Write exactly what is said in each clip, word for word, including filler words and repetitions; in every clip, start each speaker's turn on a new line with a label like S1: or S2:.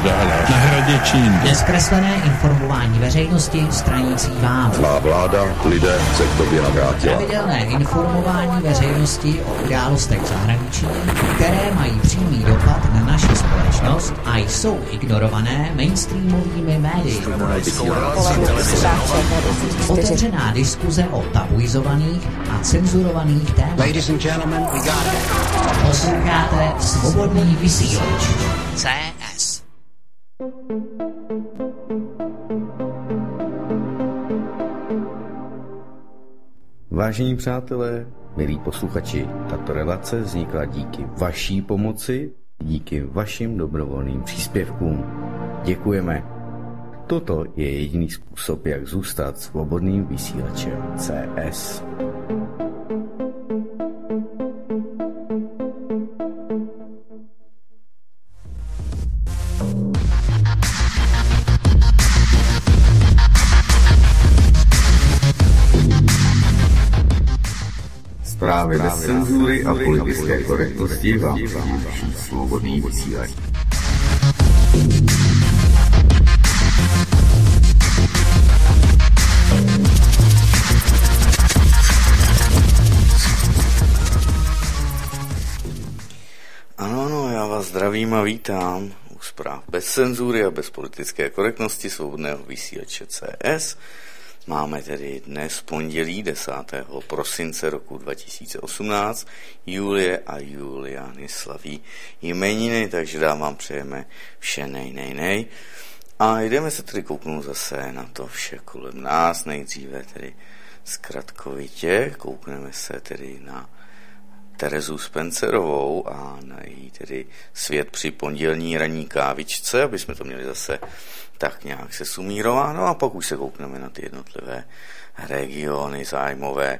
S1: dále. Na hradě Čín.
S2: Nezkreslené informování veřejnosti stranící vám.
S3: Má vláda lidé se k tobě navrátila.
S2: Pravidelné informování veřejnosti o událostech v zahraničí, které mají přímý dopad na naši společnost a jsou ignorované mainstreamovými médii. Otevřená diskuze o tabuizovaných a cenzurovaných tématech.
S4: Ladies and gentlemen, we got it.
S2: Posloucháte Svobodný vysílač C S.
S5: Vážení přátelé, milí posluchači, tato relace vznikla díky vaší pomoci, díky vašim dobrovolným příspěvkům. Děkujeme. Toto je jediný způsob, jak zůstat svobodným vysílačem C S. Právě bez cenzury a politické korektnosti vám přináší svobodný vysílač. Ano, ano, já vás zdravím a vítám u zpráv bez cenzury a bez politické korektnosti svobodného vysílače C S. Máme tedy dnes pondělí desátého prosince roku dva tisíce osmnáct. Julie a Juliány slaví jmeniny, takže dávám přejeme vše nej, nej, nej. A jdeme se tedy kouknout zase na to vše kolem nás. Nejdříve tedy zkratkovitě koukneme se tedy na Terezu Spencerovou a na její tedy svět při pondělní ranní kávičce, aby jsme to měli zase tak nějak se sumírováno, a pak už se koukneme na ty jednotlivé regiony zájmové.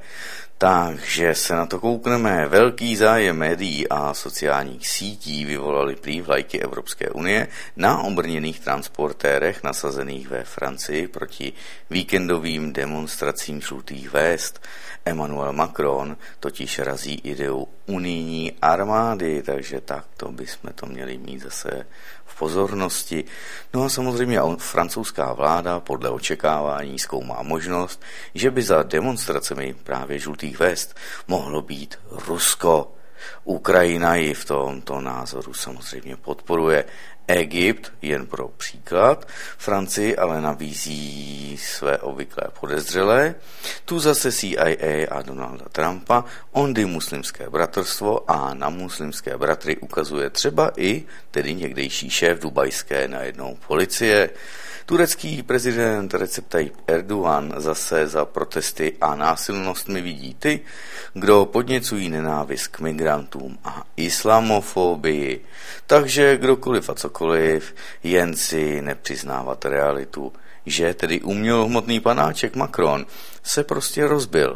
S5: Takže se na to koukneme. Velký zájem médií a sociálních sítí vyvolali prý vlajky Evropské unie na obrněných transportérech nasazených ve Francii proti víkendovým demonstracím žlutých vest. Emmanuel Macron totiž razí ideu unijní armády, takže takto bychom to měli mít zase v pozornosti. No a samozřejmě francouzská vláda podle očekávání zkoumá možnost, že by za demonstracemi právě žlutých vest mohlo být Rusko. Ukrajina ji v tomto názoru samozřejmě podporuje. Egypt, jen pro příklad, Francii ale nabízí své obvyklé podezřelé, tu zase C I A a Donalda Trumpa, ondy muslimské bratrstvo a na muslimské bratry ukazuje třeba i tedy někdejší šéf dubajské najednou policie. Turecký prezident Recep Tayyip Erdogan zase za protesty a násilnostmi vidí ty, kdo podněcují nenávist k migrantům a islamofobii. Takže kdokoliv a cokoliv, jen si nepřiznávat realitu, že tedy umělohmotný panáček Macron se prostě rozbil.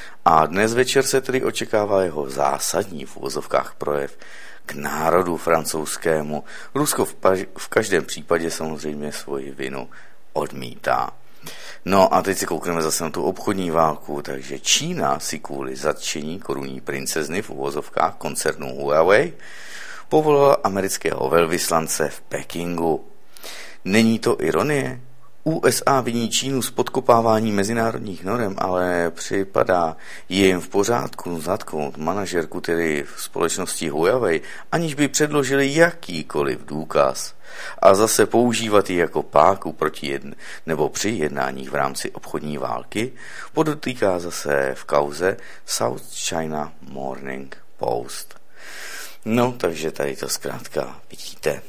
S5: A dnes večer se tedy očekává jeho zásadní v uvozovkách projev k národu francouzskému. Rusko v, paž- v každém případě samozřejmě svoji vinu odmítá. No a teď si koukneme zase na tu obchodní válku, takže Čína si kvůli zatčení korunní princezny v uvozovkách koncernu Huawei povolala amerického velvyslance v Pekingu. Není to ironie? U S A viní Čínu z podkopávání mezinárodních norem, ale připadá jim v pořádku zatknout manažerku tedy v společnosti Huawei, aniž by předložili jakýkoliv důkaz. A zase používat ji jako páku proti jedn, nebo při jednáních v rámci obchodní války, podotýká zase v kauze South China Morning Post. No, takže tady to zkrátka vidíte.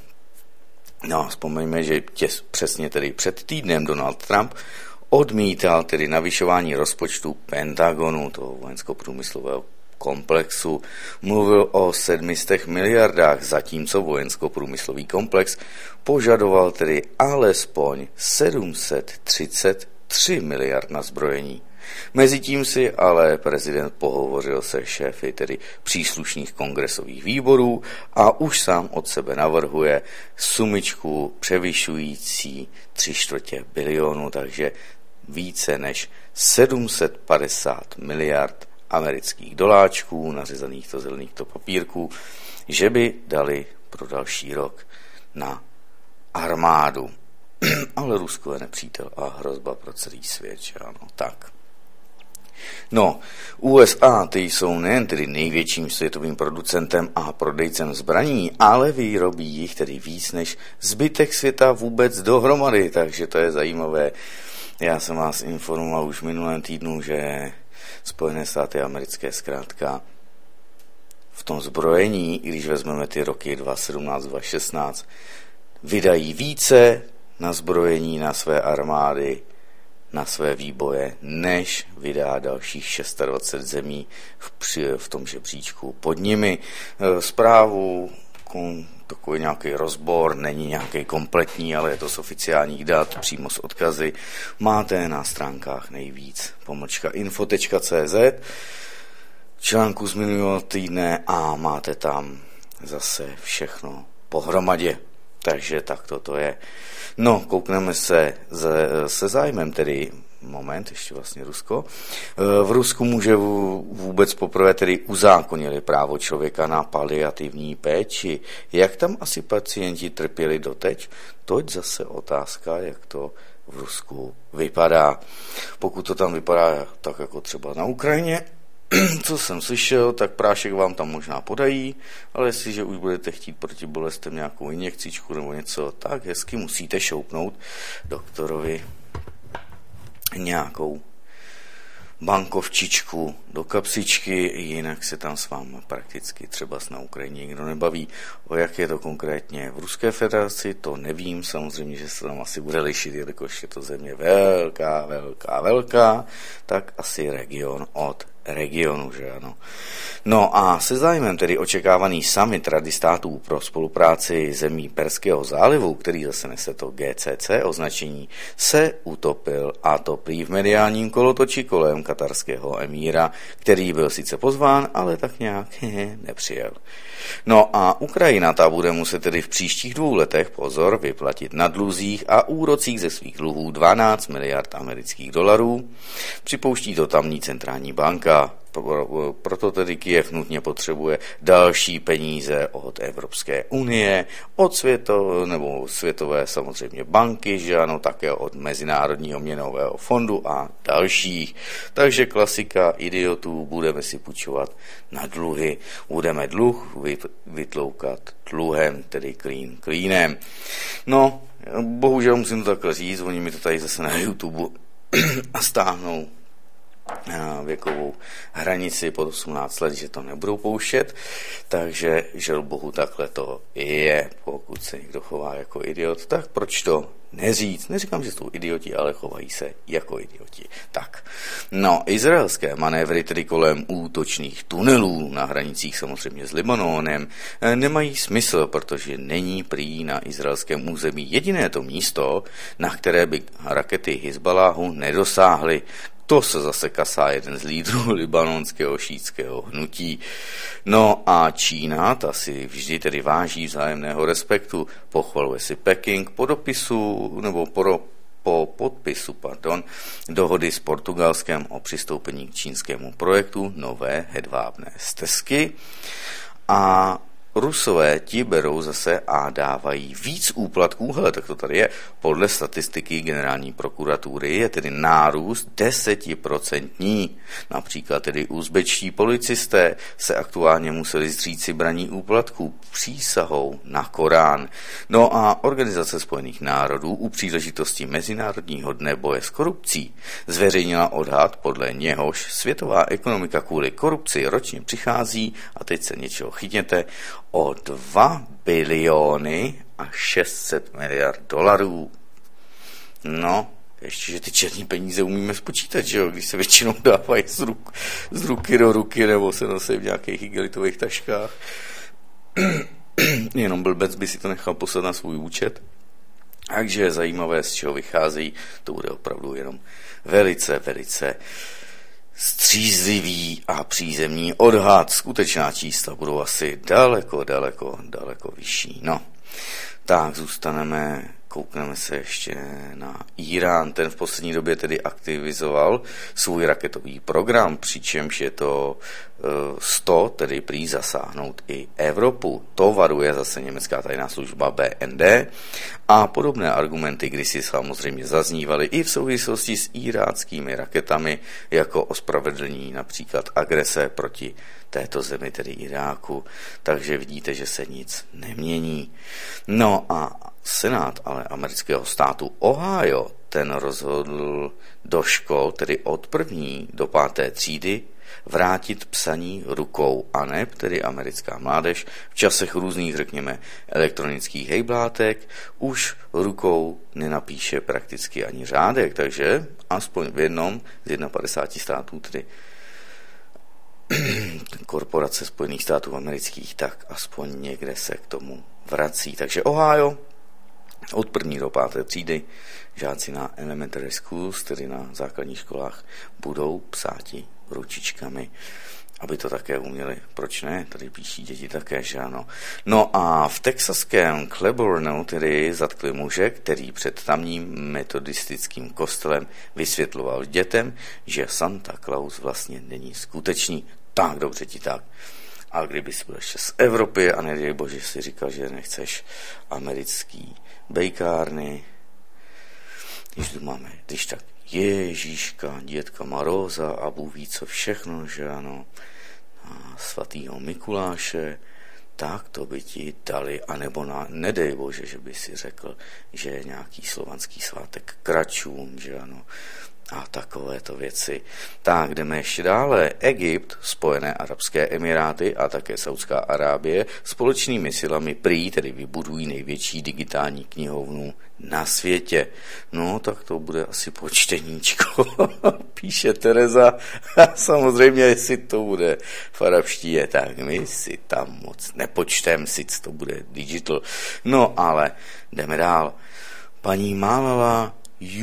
S5: No, vzpomeňme, že těs, přesně tedy před týdnem Donald Trump odmítal tedy navyšování rozpočtu Pentagonu, toho vojensko-průmyslového komplexu. Mluvil o sedmistech miliardách, zatímco vojensko-průmyslový komplex požadoval tedy alespoň sedm set třicet tři miliard na zbrojení. Mezitím si ale prezident pohovořil se šéfy tedy příslušných kongresových výborů a už sám od sebe navrhuje sumičku převyšující tři čtvrtě bilionu, takže více než sedm set padesát miliard amerických doláčků, nařezaných to zelených to papírků, že by dali pro další rok na armádu. Ale Rusko je nepřítel a hrozba pro celý svět, že ano, tak. No, U S A ty jsou nejen tedy největším světovým producentem a prodejcem zbraní, ale vyrobí jich tedy víc než zbytek světa vůbec dohromady, takže to je zajímavé. Já jsem vás informoval už v minulém týdnu, že Spojené státy americké zkrátka v tom zbrojení, i když vezmeme ty roky dva tisíce sedmnáct dva tisíce šestnáct, vydají více na zbrojení, na své armády, na své výboje, než vydá dalších dvacet šest zemí v, při, v tom žebříčku pod nimi. Zprávu, takový nějaký rozbor, není nějaký kompletní, ale je to z oficiálních dat, přímo z odkazy, máte na stránkách nejvíc, pomlčka info tečka cé zet, článku z minulého týdne a máte tam zase všechno pohromadě. Takže tak to je. No, koukneme se se, se zájmem, tedy moment, ještě vlastně Rusko. V Rusku může vůbec poprvé tedy uzákonili právo člověka na paliativní péči. Jak tam asi pacienti trpěli doteď? Toť zase otázka, jak to v Rusku vypadá. Pokud to tam vypadá tak jako třeba na Ukrajině, co jsem slyšel, tak prášek vám tam možná podají, ale jestliže už budete chtít proti bolestem nějakou injekcičku nebo něco, tak hezky musíte šoupnout doktorovi nějakou bankovčičku do kapsičky, jinak se tam s vámi prakticky třeba na Ukrajině nikdo nebaví. O jak je to konkrétně v Ruské federaci, to nevím, samozřejmě, že se tam asi bude lišit, jelikož je to země velká, velká, velká, tak asi region od regionu, že ano. No a se zájmem tedy očekávaný summit Rady států pro spolupráci zemí Perského zálivu, který zase nese to G C C označení, se utopil, a to prý v mediálním kolotoči kolem katarského emíra, který byl sice pozván, ale tak nějak nepřijel. No a Ukrajina ta bude muset tedy v příštích dvou letech, pozor, vyplatit na dluzích a úrocích ze svých dluhů dvanáct miliard amerických dolarů. Připouští to tamní centrální banka. Proto tedy Kyjev nutně potřebuje další peníze od Evropské unie, od světo, nebo světové samozřejmě banky, že ano, také od Mezinárodního měnového fondu a dalších. Takže klasika idiotů, budeme si půjčovat na dluhy, budeme dluh vytloukat dluhem, tedy klín klínem. No, bohužel musím to takhle říct, oni mi to tady zase na YouTube stáhnou věkovou hranici pod osmnáct let, že to nebudou pouštět, takže žel bohu takhle to je. Pokud se někdo chová jako idiot, tak proč to neříct? Neříkám, že jsou idioti, ale chovají se jako idioti. Tak, no, izraelské manévry tedy kolem útočných tunelů na hranicích samozřejmě s Libanonem nemají smysl, protože není prý na izraelském území jediné to místo, na které by rakety Hizbaláhu nedosáhly. To se zase kasá jeden z lídrů libanonského šítského hnutí. No a Čína, ta si vždy tedy váží vzájemného respektu, pochvaluje si Peking po dopisu, nebo po, po podpisu, pardon, dohody s Portugalskem o přistoupení k čínskému projektu nové hedvábné stezky. A Rusové ti berou zase a dávají víc úplatků, hele, tak to tady je, podle statistiky generální prokuratury je tedy nárůst desetiprocentní. Například tedy uzbečtí policisté se aktuálně museli zříci braní úplatků přísahou na Korán. No a Organizace spojených národů u příležitosti Mezinárodního dne boje s korupcí zveřejnila odhad, podle něhož světová ekonomika kvůli korupci ročně přichází, a teď se něčeho chytněte, o dva biliony a šest set miliard dolarů. No, ještě, že ty černý peníze umíme spočítat, že jo, když se většinou dávají z, ruk, z ruky do ruky, nebo se nosí v nějakých igelitových taškách. Jenom blbec by si to nechal poslat na svůj účet. Takže je zajímavé, z čeho vychází, to bude opravdu jenom velice, velice střízlivý a přízemní odhad. Skutečná čísla budou asi daleko, daleko, daleko vyšší. No, tak zůstaneme, koukneme se ještě na Irán. Ten v poslední době tedy aktivizoval svůj raketový program, přičemž je to sto tedy prý zasáhnout i Evropu. To varuje zase německá tajná služba B N D a podobné argumenty kdysi samozřejmě zaznívaly i v souvislosti s iráckými raketami jako ospravedlnění například agrese proti této zemi, tedy Iráku. Takže vidíte, že se nic nemění. No a Senát ale amerického státu Ohio ten rozhodl do škol, tedy od první do páté třídy, vrátit psaní rukou a ne, tedy americká mládež v časech různých, řekněme, elektronických hejblátek už rukou nenapíše prakticky ani řádek, takže aspoň v jednom z padesáti jednoho států, tedy korporace Spojených států amerických, tak aspoň někde se k tomu vrací. Takže Ohio od první do páté třídy žáci na elementary schools, tedy na základních školách, budou psáti ručičkami, aby to také uměli. Proč ne? Tady píší děti také, že ano. No a v texaském Cleburnu tedy zatkli muže, který před tamním metodistickým kostelem vysvětloval dětem, že Santa Claus vlastně není skutečný. Tak, dobře ti tak. A kdyby si byl ještě z Evropy a nedej bože si říkal, že nechceš americký bejkárny, když tu máme, když tak Ježíška, dětka Maroza a Bůh ví co všechno, že ano, a svatýho Mikuláše, tak to by ti dali, anebo na, nedej bože, že by si řekl, že je nějaký slovanský svátek kračům, že ano, a takovéto věci. Tak, jdeme ještě dále. Egypt, Spojené arabské emiráty a také Saudská Arábie společnými silami prý tedy vybudují největší digitální knihovnu na světě. No, tak to bude asi počteníčko, píše Tereza. A samozřejmě, jestli to bude v arabštině, tak my si tam moc nepočtem, sice to bude digital. No, ale jdeme dál. Paní Malala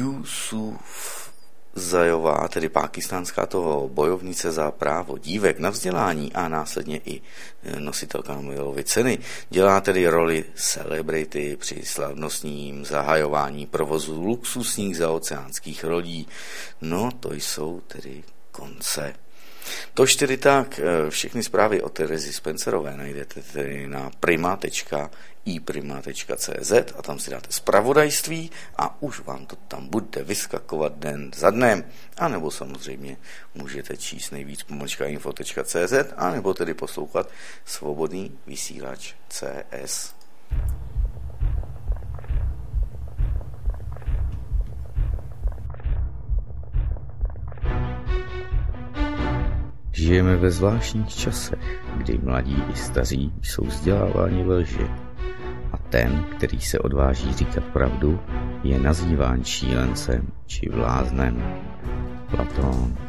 S5: Yusuf Zajová, tedy pákistánská toho bojovnice za právo dívek na vzdělání a následně i nositelka Nobelovy ceny, dělá tedy roli celebrity při slavnostním zahajování provozu luxusních zaoceánských lodí. No, to jsou tedy konce. Tož tedy tak, všechny zprávy o Terezi Spencerové najdete tedy na prima tečka i prima tečka cé zet a tam si dáte zpravodajství a už vám to tam bude vyskakovat den za dnem. A nebo samozřejmě můžete číst nejvíc pomlčka info tečka cé zet a nebo tedy poslouchat Svobodný vysílač C S.
S1: Žijeme ve zvláštních časech, kdy mladí i staří jsou vzděláváni ve lži. A ten, který se odváží říkat pravdu, je nazýván šílencem či bláznem. Platón.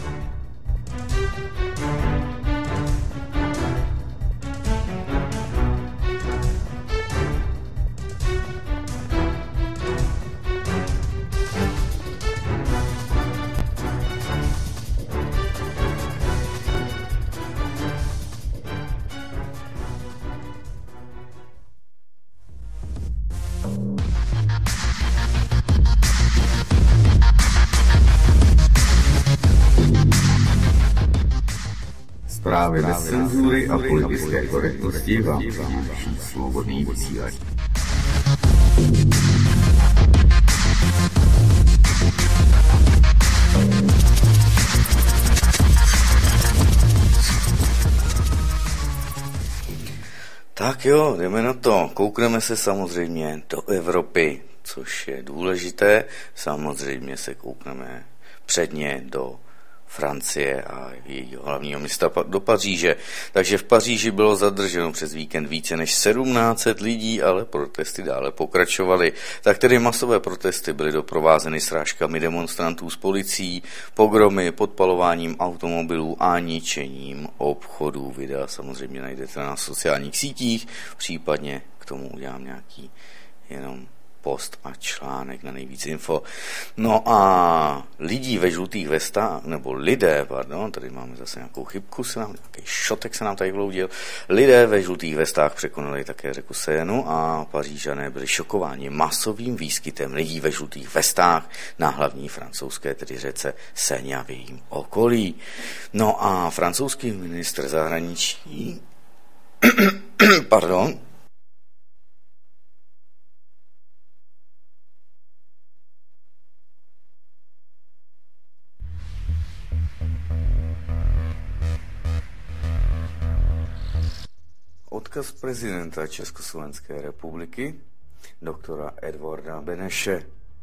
S3: Právě bez cenzury a politické korektnosti vám přináší Svobodný vysílač.
S5: Tak jo, jdeme na to. Koukneme se samozřejmě do Evropy, což je důležité. Samozřejmě se koukneme předně do Francie a jejího hlavního města do Paříže. Takže v Paříži bylo zadrženo přes víkend více než sedmnáct set lidí, ale protesty dále pokračovaly. Tak tedy masové protesty byly doprovázeny srážkami demonstrantů s policií, pogromy, podpalováním automobilů a ničením obchodů. Videa samozřejmě najdete na sociálních sítích, případně k tomu udělám nějaký jenom post a článek na Nejvíc info. No a lidí ve žlutých vestách, nebo lidé, pardon, tady máme zase nějakou chybku, se nám, nějaký šotek se nám tady vloudil. Lidé ve žlutých vestách překonali také řeku Seinu a Pařížané byli šokováni masovým výskytem lidí ve žlutých vestách na hlavní francouzské tedy řece Seine a v jejím okolí. No a francouzský ministr zahraničí pardon odkaz prezidenta Československé republiky doktora Edvarda Beneše.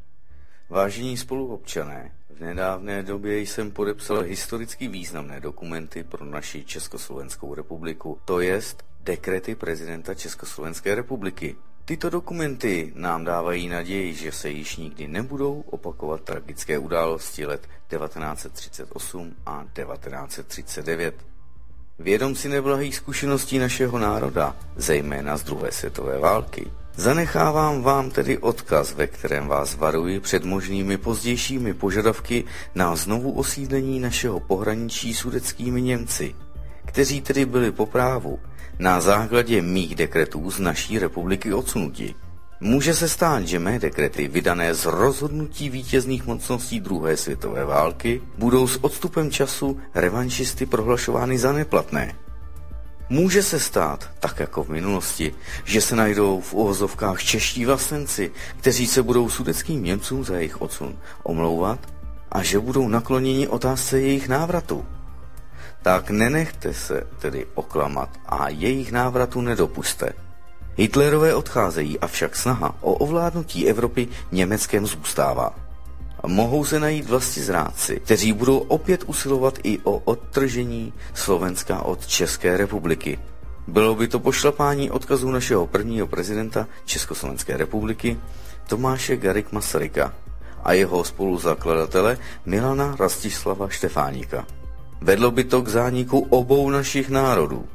S5: Vážení spoluobčané, v nedávné době jsem podepsal historicky významné dokumenty pro naši Československou republiku, to jest dekrety prezidenta Československé republiky. Tyto dokumenty nám dávají naději, že se již nikdy nebudou opakovat tragické události let devatenáct set třicet osm a devatenáct set třicet devět. Vědom si neblahých zkušeností našeho národa, zejména z druhé světové války, zanechávám vám tedy odkaz, ve kterém vás varuji před možnými pozdějšími požadavky na znovu osídlení našeho pohraničí sudetskými Němci, kteří tedy byli po právu na základě mých dekretů z naší republiky odsunuti. Může se stát, že mé dekrety, vydané z rozhodnutí vítězných mocností druhé světové války, budou s odstupem času revanšisty prohlašovány za neplatné. Může se stát, tak jako v minulosti, že se najdou v uvozovkách čeští vlastenci, kteří se budou sudetským Němcům za jejich odsun omlouvat a že budou nakloněni otázce jejich návratu. Tak nenechte se tedy oklamat a jejich návratu nedopuste. Hitlerové odcházejí, avšak snaha o ovládnutí Evropy Německem zůstává. Mohou se najít vlastizrádci, kteří budou opět usilovat i o odtržení Slovenska od České republiky. Bylo by to pošlapání odkazů našeho prvního prezidenta Československé republiky Tomáše Garrigue Masaryka a jeho spoluzakladatele Milana Rastislava Štefánika. Vedlo by to k zániku obou našich národů.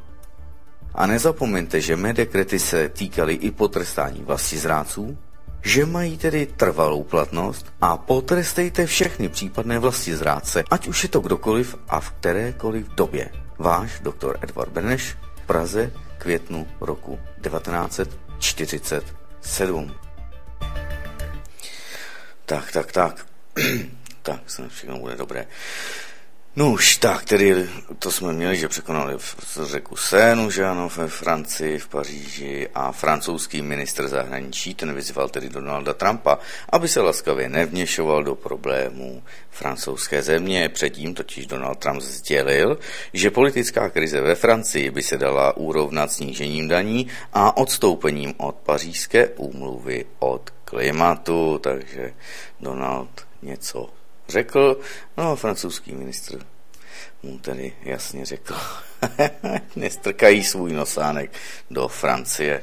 S5: A nezapomeňte, že mé dekrety se týkaly i potrestání vlastizrádců, že mají tedy trvalou platnost a potrestejte všechny případné vlastizrádce, ať už je to kdokoliv a v kterékoliv době. Váš doktor Edvard Beneš, v Praze, květnu roku devatenáct set čtyřicet sedm. Tak, tak, tak. Tak, snad všechno bude dobré. No už tak, tedy to jsme měli, že překonali řeku Seinu, že ano, ve Francii, v Paříži a francouzský ministr zahraničí, ten vyzval tedy Donalda Trumpa, aby se laskavě nevměšoval do problémů francouzské země. Předtím totiž Donald Trump sdělil, že politická krize ve Francii by se dala urovnat snížením daní a odstoupením od pařížské úmluvy od klimatu, takže Donald něco řekl, no a francouzský ministr mu tedy jasně řekl, nestrkají svůj nosánek do Francie.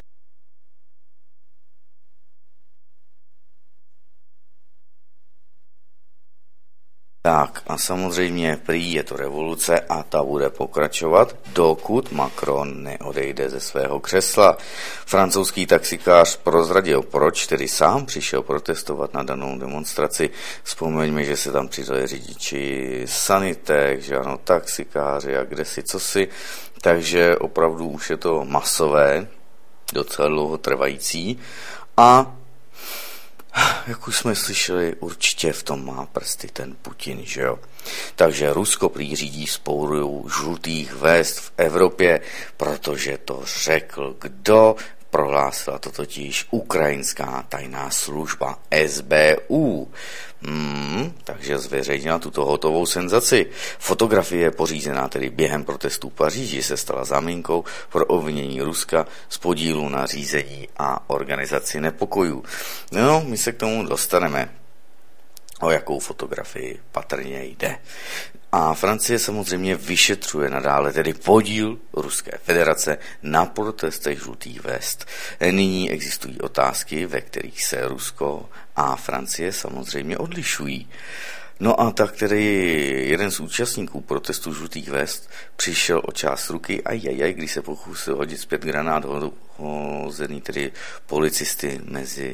S5: Tak a samozřejmě prý je to revoluce a ta bude pokračovat, dokud Macron neodejde ze svého křesla. Francouzský taxikář prozradil, proč tedy sám přišel protestovat na danou demonstraci. Vzpomeňme, že se tam přidali řidiči sanitek, že ano, taxikáři a kdesi cosi, takže opravdu už je to masové, docela dlouho trvající a jak už jsme slyšeli, určitě v tom má prsty ten Putin, že jo? Takže Rusko prý řídí spouru žlutých vest v Evropě, protože to řekl kdo? Prohlásila to totiž ukrajinská tajná služba S B U. Hmm, takže zveřejnila tuto hotovou senzaci. Fotografie pořízená tedy během protestů v Paříži se stala záminkou pro obvinění Ruska z podílu na řízení a organizaci nepokojů. No, my se k tomu dostaneme. O jakou fotografii patrně jde. A Francie samozřejmě vyšetřuje nadále tedy podíl Ruské federace na protestech žlutých vest. Nyní existují otázky, ve kterých se Rusko a Francie samozřejmě odlišují. No a tak tedy jeden z účastníků protestu žlutých vest přišel o část ruky, ajajaj, když se pokusil hodit zpět granát hozený tedy policisty mezi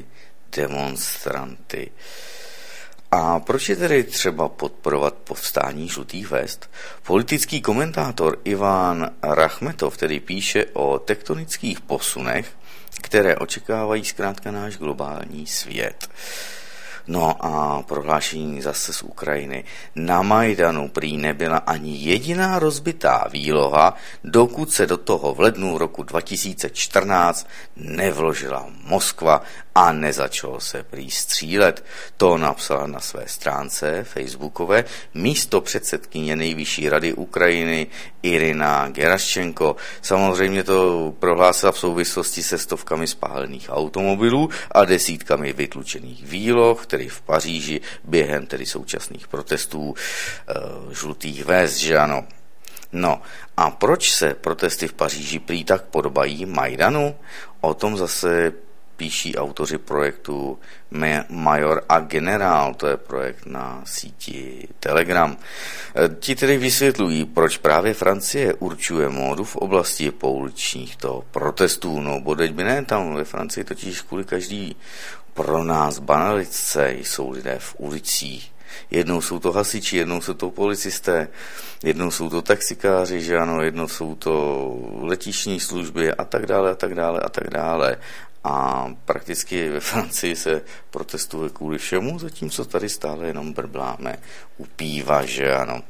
S5: demonstranty. A proč je tedy třeba podporovat povstání žlutých vest? Politický komentátor Ivan Rachmetov tedy píše o tektonických posunech, které očekávají zkrátka náš globální svět. No a prohlášení zase z Ukrajiny. Na Majdanu prý nebyla ani jediná rozbitá výloha, dokud se do toho v lednu roku dva tisíce čtrnáct nevložila Moskva a nezačalo se prý střílet. To napsala na své stránce facebookové místo předsedkyně nejvyšší rady Ukrajiny Irina Geraščenko. Samozřejmě to prohlásila v souvislosti se stovkami spálených automobilů a desítkami vytlučených výloh, tedy v Paříži během tedy současných protestů e, žlutých vest, že ano. No a proč se protesty v Paříži prý tak podobají Majdanu? O tom zase píší autoři projektu Major a Generál, to je projekt na síti Telegram. Ti tedy vysvětlují, proč právě Francie určuje módu v oblasti pouličních to protestů. No bodeď by ne, tam ve Francii totiž kvůli každý pro nás banalitce jsou lidé v ulicích. Jednou jsou to hasiči, jednou jsou to policisté, jednou jsou to taxikáři, že ano, jednou jsou to letišní služby a tak dále a tak dále a tak dále. A prakticky ve Francii se protestuje kvůli všemu, zatímco tady stále jenom brbláme u píva, že ano,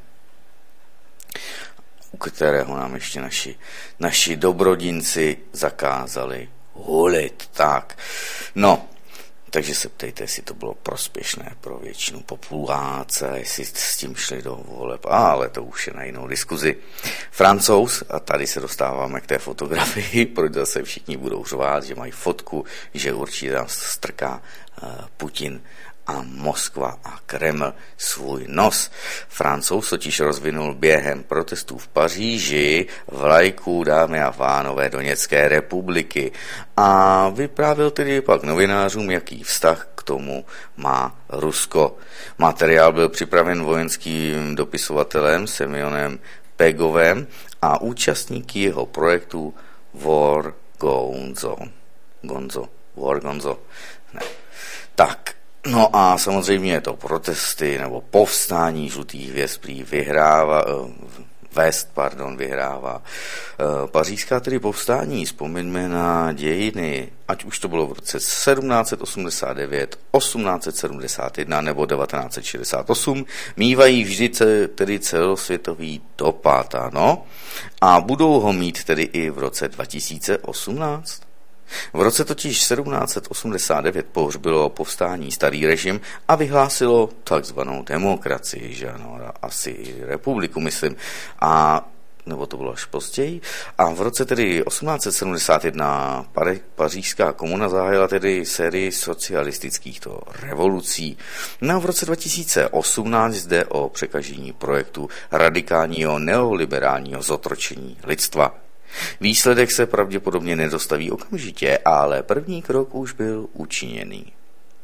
S5: u kterého nám ještě naši, naši dobrodinci zakázali hulit. Tak, no, takže se ptejte, jestli to bylo prospěšné pro většinu populace, jestli s tím šli do voleb, ale to už je na jinou diskuzi. Francouz, a tady se dostáváme k té fotografii, proč zase všichni budou řvát, že mají fotku, že určitě tam strká uh, Putin a Moskva a Kreml svůj nos. Francouz totiž rozvinul během protestů v Paříži vlajku, dámy a pánové, Doněcké republiky a vyprávěl tedy pak novinářům, jaký vztah k tomu má Rusko. Materiál byl připraven vojenským dopisovatelem Semionem Pegovem a účastníky jeho projektu War Gonzo. Gonzo. War Gonzo. Ne. Tak, no a samozřejmě to protesty nebo povstání žlutých hvězd prý vyhrává, vest, pardon, vyhrává. Pařížská tedy povstání, vzpomeňme na dějiny, ať už to bylo v roce sedmnáct osmdesát devět, osmnáct sedmdesát jedna nebo devatenáct šedesát osm, mívají vždy tedy celosvětový dopad, ano, a budou ho mít tedy i v roce dva tisíce osmnáct. V roce totiž sedmnáct osmdesát devět pohřbilo povstání starý režim a vyhlásilo takzvanou demokracii, že ano, asi republiku, myslím, a nebo to bylo až později. A v roce tedy osmnáct sedmdesát jedna pařížská komuna zahájila tedy sérii socialistických to revolucí. No a v roce dva tisíce osmnáct jde o překažení projektu radikálního neoliberálního zotročení lidstva. Výsledek se pravděpodobně nedostaví okamžitě, ale první krok už byl učiněný.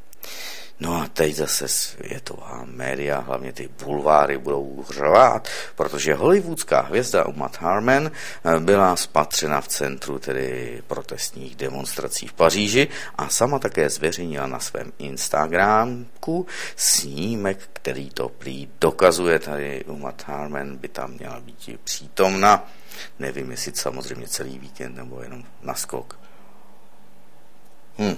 S5: No a teď zase světová média, hlavně ty bulváry, budou řvát, protože hollywoodská hvězda Uma Thurman byla spatřena v centru tedy protestních demonstrací v Paříži a sama také zveřejnila na svém Instagramku snímek, který to prý dokazuje. Tady Uma Thurman by tam měla být přítomna. Nevím, jestli samozřejmě celý víkend nebo jenom naskok. Hm.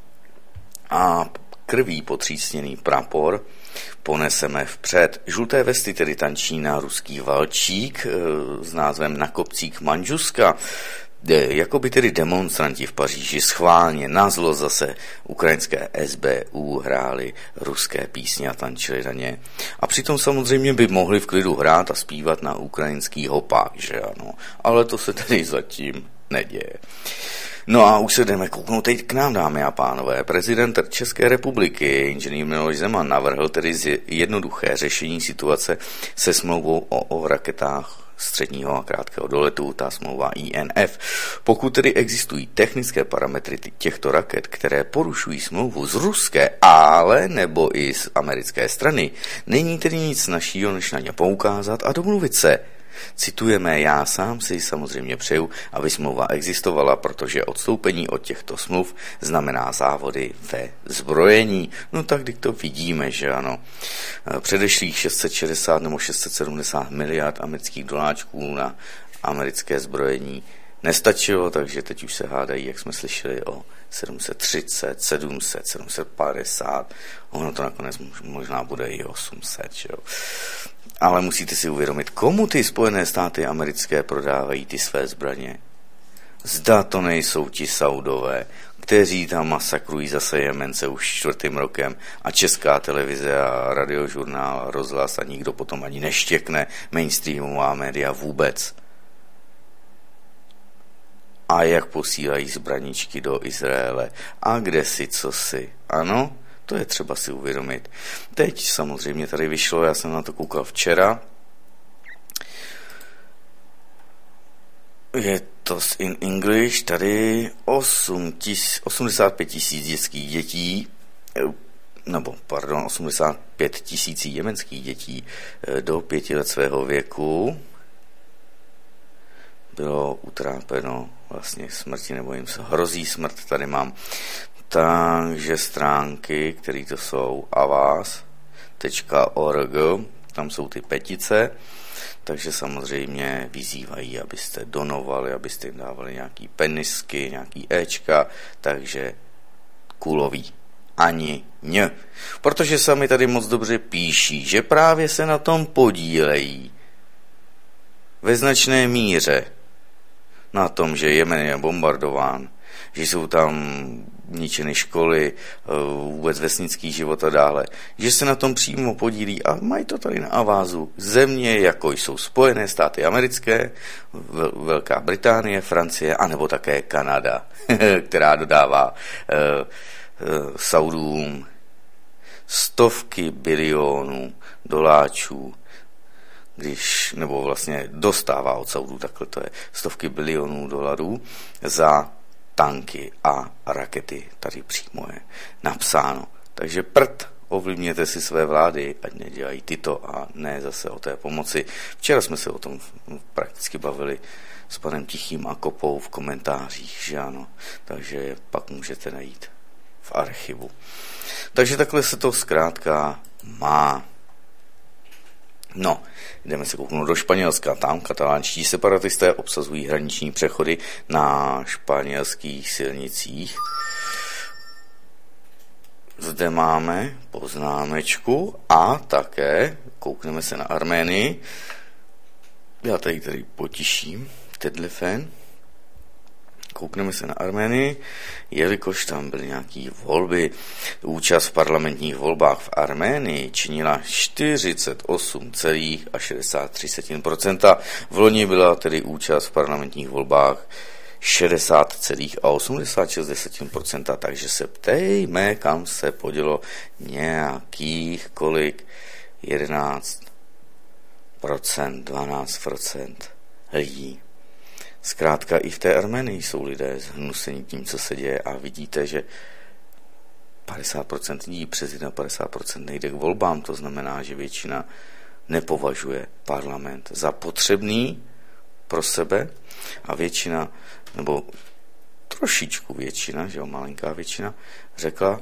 S5: A krví potřísněný prapor poneseme vpřed. Žluté vesty tedy tančí na ruský valčík s názvem Na kopcích Manžuska. Jakoby tedy demonstranti v Paříži schválně nazlo zase ukrajinské S B U hráli ruské písně a tančili na ně. A přitom samozřejmě by mohli v klidu hrát a zpívat na ukrajinský hopák, že ano. Ale to se tedy zatím neděje. No a už se jdeme kouknout teď k nám, dámy a pánové. Prezident České republiky, inženýr Miloš Zeman, navrhl tedy jednoduché řešení situace se smlouvou o, o raketách středního a krátkého doletu, ta smlouva I N F. Pokud tedy existují technické parametry těchto raket, které porušují smlouvu z ruské, ale nebo i z americké strany, není tedy nic našího, než na ně poukázat a domluvit se. Citujeme, já sám si samozřejmě přeju, aby smlouva existovala, protože odstoupení od těchto smluv znamená závody ve zbrojení. No tak když to vidíme, že ano. Předešlých šest set šedesát nebo šest set sedmdesát miliard amerických doláčků na americké zbrojení nestačilo, takže teď už se hádají, jak jsme slyšeli, o sedm set třicet, sedm set, sedm set padesát, ono to nakonec možná bude i osm set, že jo. Ale musíte si uvědomit, komu ty Spojené státy americké prodávají ty své zbraně. Zda to nejsou ti Saudové, kteří tam masakrují zase Jemence už čtvrtým rokem a Česká televize a radiožurnál a rozhlas a nikdo potom ani neštěkne, mainstreamová média vůbec. A jak posílají zbraničky do Izraele a kde si, co si. Ano, to je třeba si uvědomit. Teď samozřejmě tady vyšlo, já jsem na to koukal včera, je to in English, tady osmdesát pět tisíc dětských dětí, nebo pardon, osmdesát pět tisíc jemenských dětí do pěti let svého věku bylo utrápeno vlastně smrti, nebo jim se hrozí smrt, tady mám. Takže stránky, které to jsou avaz tečka org, tam jsou ty petice, takže samozřejmě vyzývají, abyste donovali, abyste jim dávali nějaký penisky, nějaký éčka, takže kulový. Ani ně. Protože sami tady moc dobře píší, že právě se na tom podílejí ve značné míře na tom, že Jemen je bombardován, že jsou tam ničeny školy, vůbec vesnický život a dále, že se na tom přímo podílí a mají to tady na avázu země, jako jsou Spojené státy americké, Velká Británie, Francie, anebo také Kanada, která dodává eh, eh, Saudům stovky bilionů doláčů, když, nebo vlastně dostává od Saudů, takhle to je, stovky bilionů dolarů za tanky a rakety, tady přímo je napsáno. Takže prd, ovlivněte si své vlády, ať nedělají tyto a ne zase o té pomoci. Včera jsme se o tom prakticky bavili s panem Tichým a Kopou v komentářích, že ano, takže pak můžete najít v archivu. Takže takhle se to zkrátka má. No, jdeme se kouknout do Španělska. Tam katalánští separatisté obsazují hraniční přechody na španělských silnicích. Zde máme poznámečku a také koukneme se na Arménii. Já tady tady potiším Tedlefen. Koukneme se na Arménii, jelikož tam byly nějaké volby. Účast v parlamentních volbách v Arménii činila čtyřicet osm celá šedesát tři procenta. V loni byla tedy účast v parlamentních volbách šedesát celá osmdesát šest procenta, takže se ptejme, kam se podělo nějakých kolik, jedenáct procent, dvanáct procent lidí. Zkrátka i v té Arménii jsou lidé zhnusení tím, co se děje a vidíte, že padesát procent lidí, přes padesát jedna procent nejde k volbám, to znamená, že většina nepovažuje parlament za potřebný pro sebe a většina, nebo trošičku většina, že jo, malinká většina, řekla,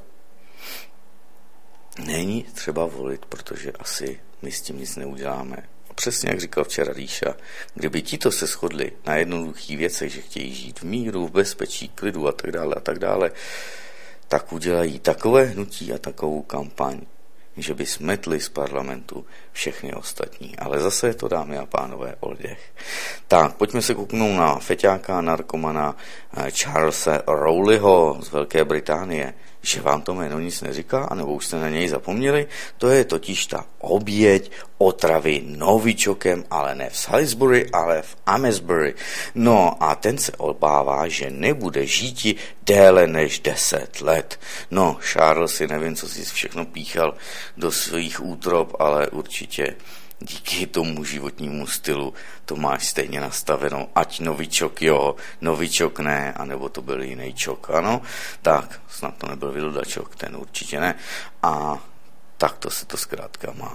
S5: není třeba volit, protože asi my s tím nic neuděláme. Přesně jak říkal včera Ríša, kdyby tito se shodli na jednoduchých věcech, že chtějí žít v míru, v bezpečí, klidu a tak dále a tak dále, tak udělají takové hnutí a takovou kampaň, že by smetli z parlamentu všechny ostatní. Ale zase je to, dámy a pánové, oddech. Tak, pojďme se kouknout na feťáka, narkomana Charlese Rowleyho z Velké Británie. Že vám to jméno nic neříká, anebo už jste na něj zapomněli? To je totiž ta oběť otravy novičokem, ale ne v Salisbury, ale v Amesbury. No a ten se obává, že nebude žíti déle než deset let. No, Charles si nevím, co si všechno píchal do svých útrob, ale určitě díky tomu životnímu stylu to máš stejně nastaveno, ať novičok jo, novičok ne, anebo to byl jiný čok, ano, tak snad to nebyl Vildačok, ten určitě ne, a tak to se to zkrátka má.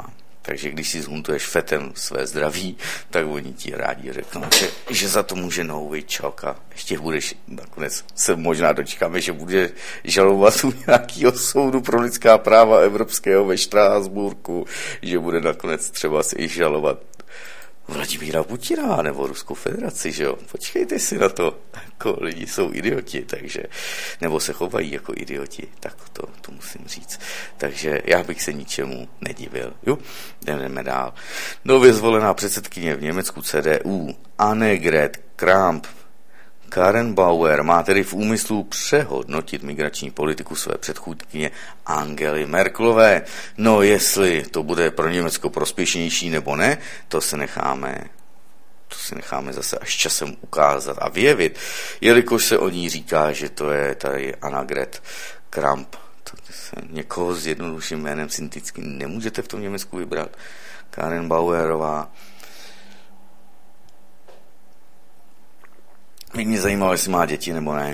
S5: Takže když si zhuntuješ fetem své zdraví, tak oni ti rádi řeknou, že, že za to může nový čok a ještě budeš, nakonec se možná dočkáme, že bude žalovat u nějakého soudu pro lidská práva evropského ve Štrásburku, že bude nakonec třeba si i žalovat Vladimíra Putina nebo Ruskou federaci, že jo? Počkejte si na to, jako lidi jsou idioti, takže, nebo se chovají jako idioti, tak to, to musím říct. Takže já bych se ničemu nedivil. Jo? Jdeme dál. Nově zvolená předsedkyně v Německu C D U Annegret Kramp-Karrenbauer má tedy v úmyslu přehodnotit migrační politiku své předchůdkyně Angely Merkelové. No jestli to bude pro Německo prospěšnější nebo ne, to se necháme to si necháme zase až časem ukázat a vyjevit, jelikož se o ní říká, že to je tady Annegret Kramp. To se někoho s jednodušším jménem synticky nemůžete v tom Německu vybrat. Karrenbauerová. Mě zajímalo, jestli má děti nebo ne.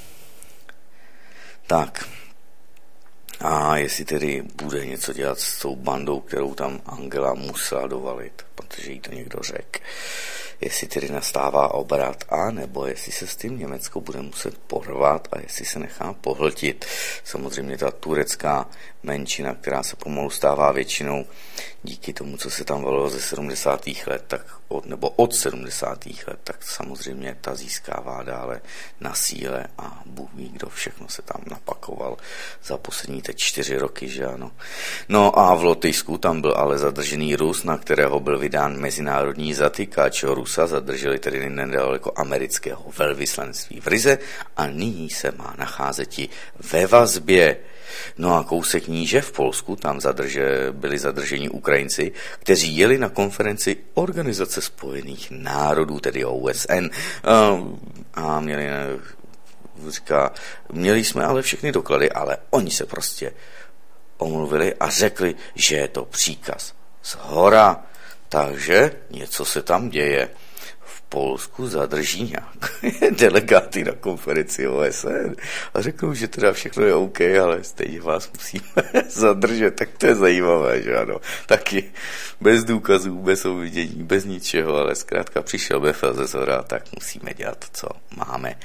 S5: Tak. A jestli tedy bude něco dělat s tou bandou, kterou tam Angela musela dovalit, protože jí to někdo řekl. Jestli tedy nastává obrat, a nebo jestli se s tím Německo bude muset porvat a jestli se nechá pohltit. Samozřejmě ta turecká menšina, která se pomalu stává většinou díky tomu, co se tam valilo ze sedmdesátých let, tak od, nebo od sedmdesátých let, tak samozřejmě ta získává dále na síle a Bůh ví, kdo všechno se tam napakoval za poslední teď čtyři roky, že ano. No a v Lotyšsku tam byl ale zadržený Rus, na kterého byl vydán mezinárodní zatykač. Rusa zadrželi tedy nedaleko amerického velvyslanectví v Rize a nyní se má nacházet ve vazbě. No a kousek níže v Polsku tam zadrže, byli zadrženi Ukrajinci, kteří jeli na konferenci Organizace spojených národů, tedy O S N, a, a měli, říká, měli jsme ale všechny doklady, ale oni se prostě omluvili a řekli, že je to příkaz z hora, takže něco se tam děje. V Polsku zadrží nějaké delegáty na konferenci O S N a řeknou, že teda všechno je OK, ale stejně vás musíme zadržet, tak to je zajímavé, že ano. Taky bez důkazů, bez uvidění, bez ničeho, ale zkrátka přišel Befel ze zhora, tak musíme dělat, co máme.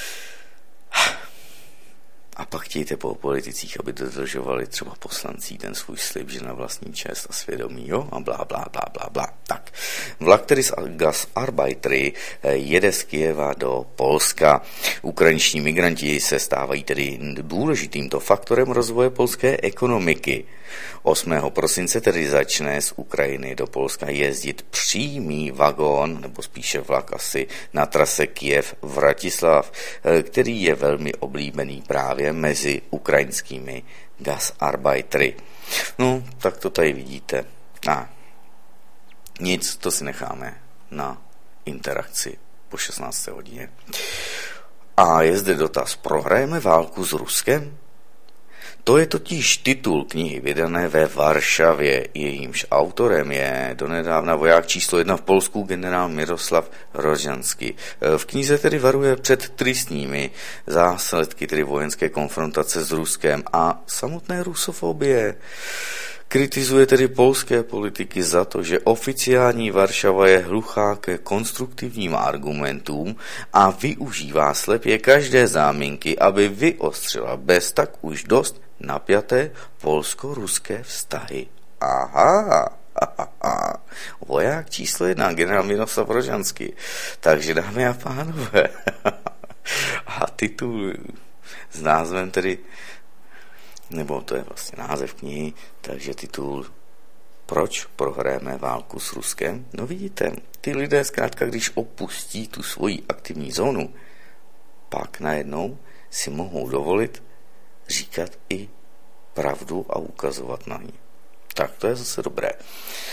S5: A pak chtějte po politicích, aby dodržovali třeba poslancí ten svůj slib, že na vlastní čest a svědomí, jo? A blá, blá, blá, blá, blá. Tak. Vlak tedy z Gasarbeitery jede z Kyjeva do Polska. Ukrajinští migranti se stávají tedy důležitým to faktorem rozvoje polské ekonomiky. osmého prosince tedy začne z Ukrajiny do Polska jezdit přímý vagón, nebo spíše vlak asi, na trase Kyjev-Vratislav, který je velmi oblíbený právě mezi ukrajinskými gasarbeitery. No, tak to tady vidíte. A nic, to si necháme na interakci po šestnácté hodině. A je zde dotaz, prohrajeme válku s Ruskem? To je totiž titul knihy vydané ve Varšavě. Jejímž autorem je donedávna voják číslo jedna v Polsku generál Miroslav Rožanský. V knize tedy varuje před tristními zásledky tedy vojenské konfrontace s Ruskem a samotné rusofobie. Kritizuje tedy polské politiky za to, že oficiální Varšava je hluchá ke konstruktivním argumentům a využívá slepě každé záminky, aby vyostřila bez tak už dost napjaté polsko-ruské vztahy. Aha, aha, aha. Voják číslo jedna, generál Miroslav Rožanský. Takže dámy a pánové, a titul s názvem tedy, nebo to je vlastně název knihy, takže titul Proč prohráme válku s Ruskem? No vidíte, ty lidé zkrátka, když opustí tu svoji aktivní zónu, pak najednou si mohou dovolit říkat i pravdu a ukazovat na ní. Tak to je zase dobré.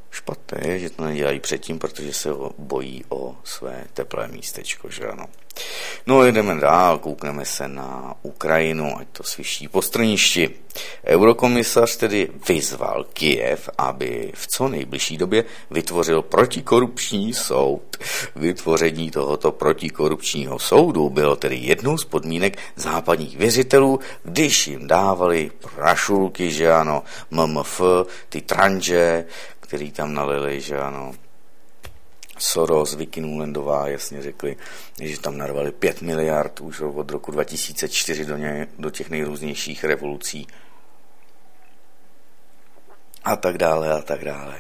S5: Špatné je, že to nedělají předtím, protože se bojí o své teplé místečko, že ano. No jdeme dál, koukneme se na Ukrajinu, ať to sviští po strništi. Eurokomisař tedy vyzval Kyjev, aby v co nejbližší době vytvořil protikorupční soud. Vytvoření tohoto protikorupčního soudu bylo tedy jednou z podmínek západních věřitelů, když jim dávali prašulky, že ano, M M F, ty tranže, který tam nalili, že ano, Soros, Vicky Nulandová jasně řekli, že tam narvali pět miliard už od roku dva tisíce čtyři do, ně, do těch nejrůznějších revolucí a tak dále a tak dále.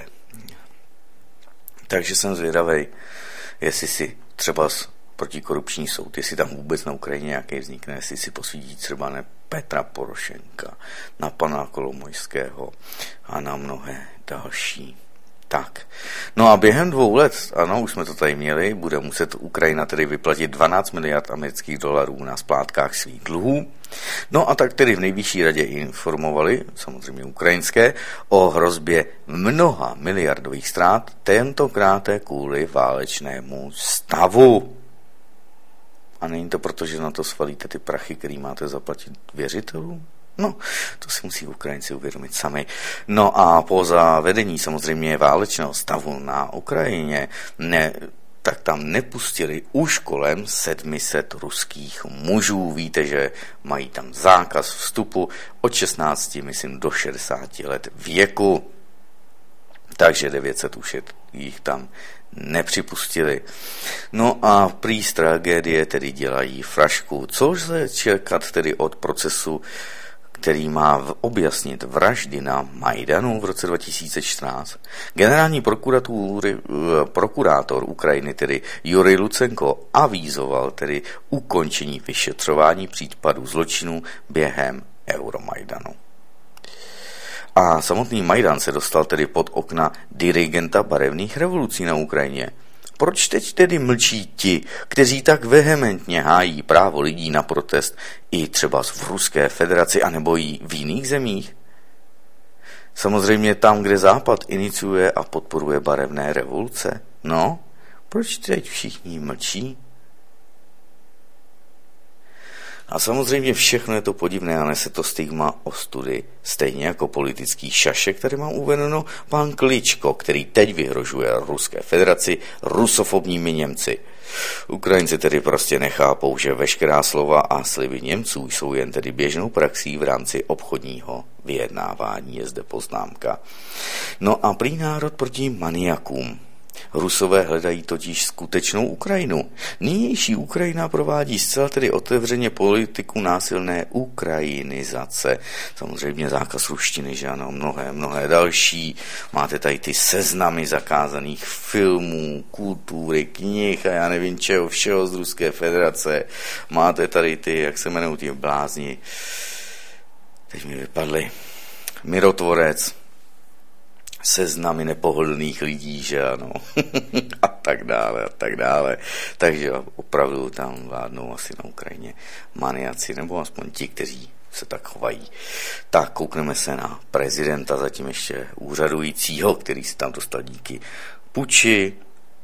S5: Takže jsem zvědavej, jestli si třeba protikorupční soud, jestli tam vůbec na Ukrajině nějaký vznikne, jestli si posvídí třeba ne Petra Porošenka, na pana Kolomojského a na mnohé další. Tak. No a během dvou let, ano, už jsme to tady měli, bude muset Ukrajina tedy vyplatit dvanáct miliard amerických dolarů na splátkách svých dluhů. No a tak tedy v nejvyšší radě informovali, samozřejmě ukrajinské, o hrozbě mnoha miliardových ztrát, tentokrát kvůli válečnému stavu. A není to proto, že na to svalíte ty prachy, který máte zaplatit věřitelům? No, to si musí Ukrajinci uvědomit sami. No a po zavedení samozřejmě válečného stavu na Ukrajině, ne, tak tam nepustili už kolem sedm set ruských mužů. Víte, že mají tam zákaz vstupu od šestnácti, myslím, do šedesáti let věku. Takže devět set už je, jich tam nepřipustili. No a prý z tragédie tedy dělají frašku, což se čekat tedy od procesu, který má objasnit vraždy na Majdanu v roce dva tisíce čtrnáct. Generální prokurátor Ukrajiny, tedy Jurij Lucenko, avízoval tedy ukončení vyšetřování případů zločinů během Euromajdanu. A samotný Majdan se dostal tedy pod okna dirigenta barevných revolucí na Ukrajině. Proč teď tedy mlčí ti, kteří tak vehementně hájí právo lidí na protest i třeba v Ruské federaci anebo i v jiných zemích? Samozřejmě tam, kde Západ iniciuje a podporuje barevné revoluce. No, proč teď všichni mlčí? A samozřejmě všechno je to podivné a nese to stigma ostudy. Stejně jako politický šašek, který mám uvedeno, pan Kličko, který teď vyhrožuje Ruské federaci rusofobními Němci. Ukrajinci tedy prostě nechápou, že veškerá slova a sliby Němců jsou jen tedy běžnou praxí v rámci obchodního vyjednávání, je zde poznámka. No a prý národ proti maniakům. Rusové hledají totiž skutečnou Ukrajinu. Nynější Ukrajina provádí zcela tedy otevřeně politiku násilné ukrajinizace. Samozřejmě zákaz ruštiny, že ano, mnohé, mnohé další. Máte tady ty seznamy zakázaných filmů, kultury, knih a já nevím čeho, všeho z Ruské federace. Máte tady ty, jak se jmenují ty blázni, teď mi vypadly, Mirotvorec, seznamy nepohodlných lidí, že ano, a tak dále, a tak dále. Takže opravdu tam vládnou asi na Ukrajině maniaci, nebo aspoň ti, kteří se tak chovají. Tak koukneme se na prezidenta, zatím ještě úřadujícího, který se tam dostal díky puči.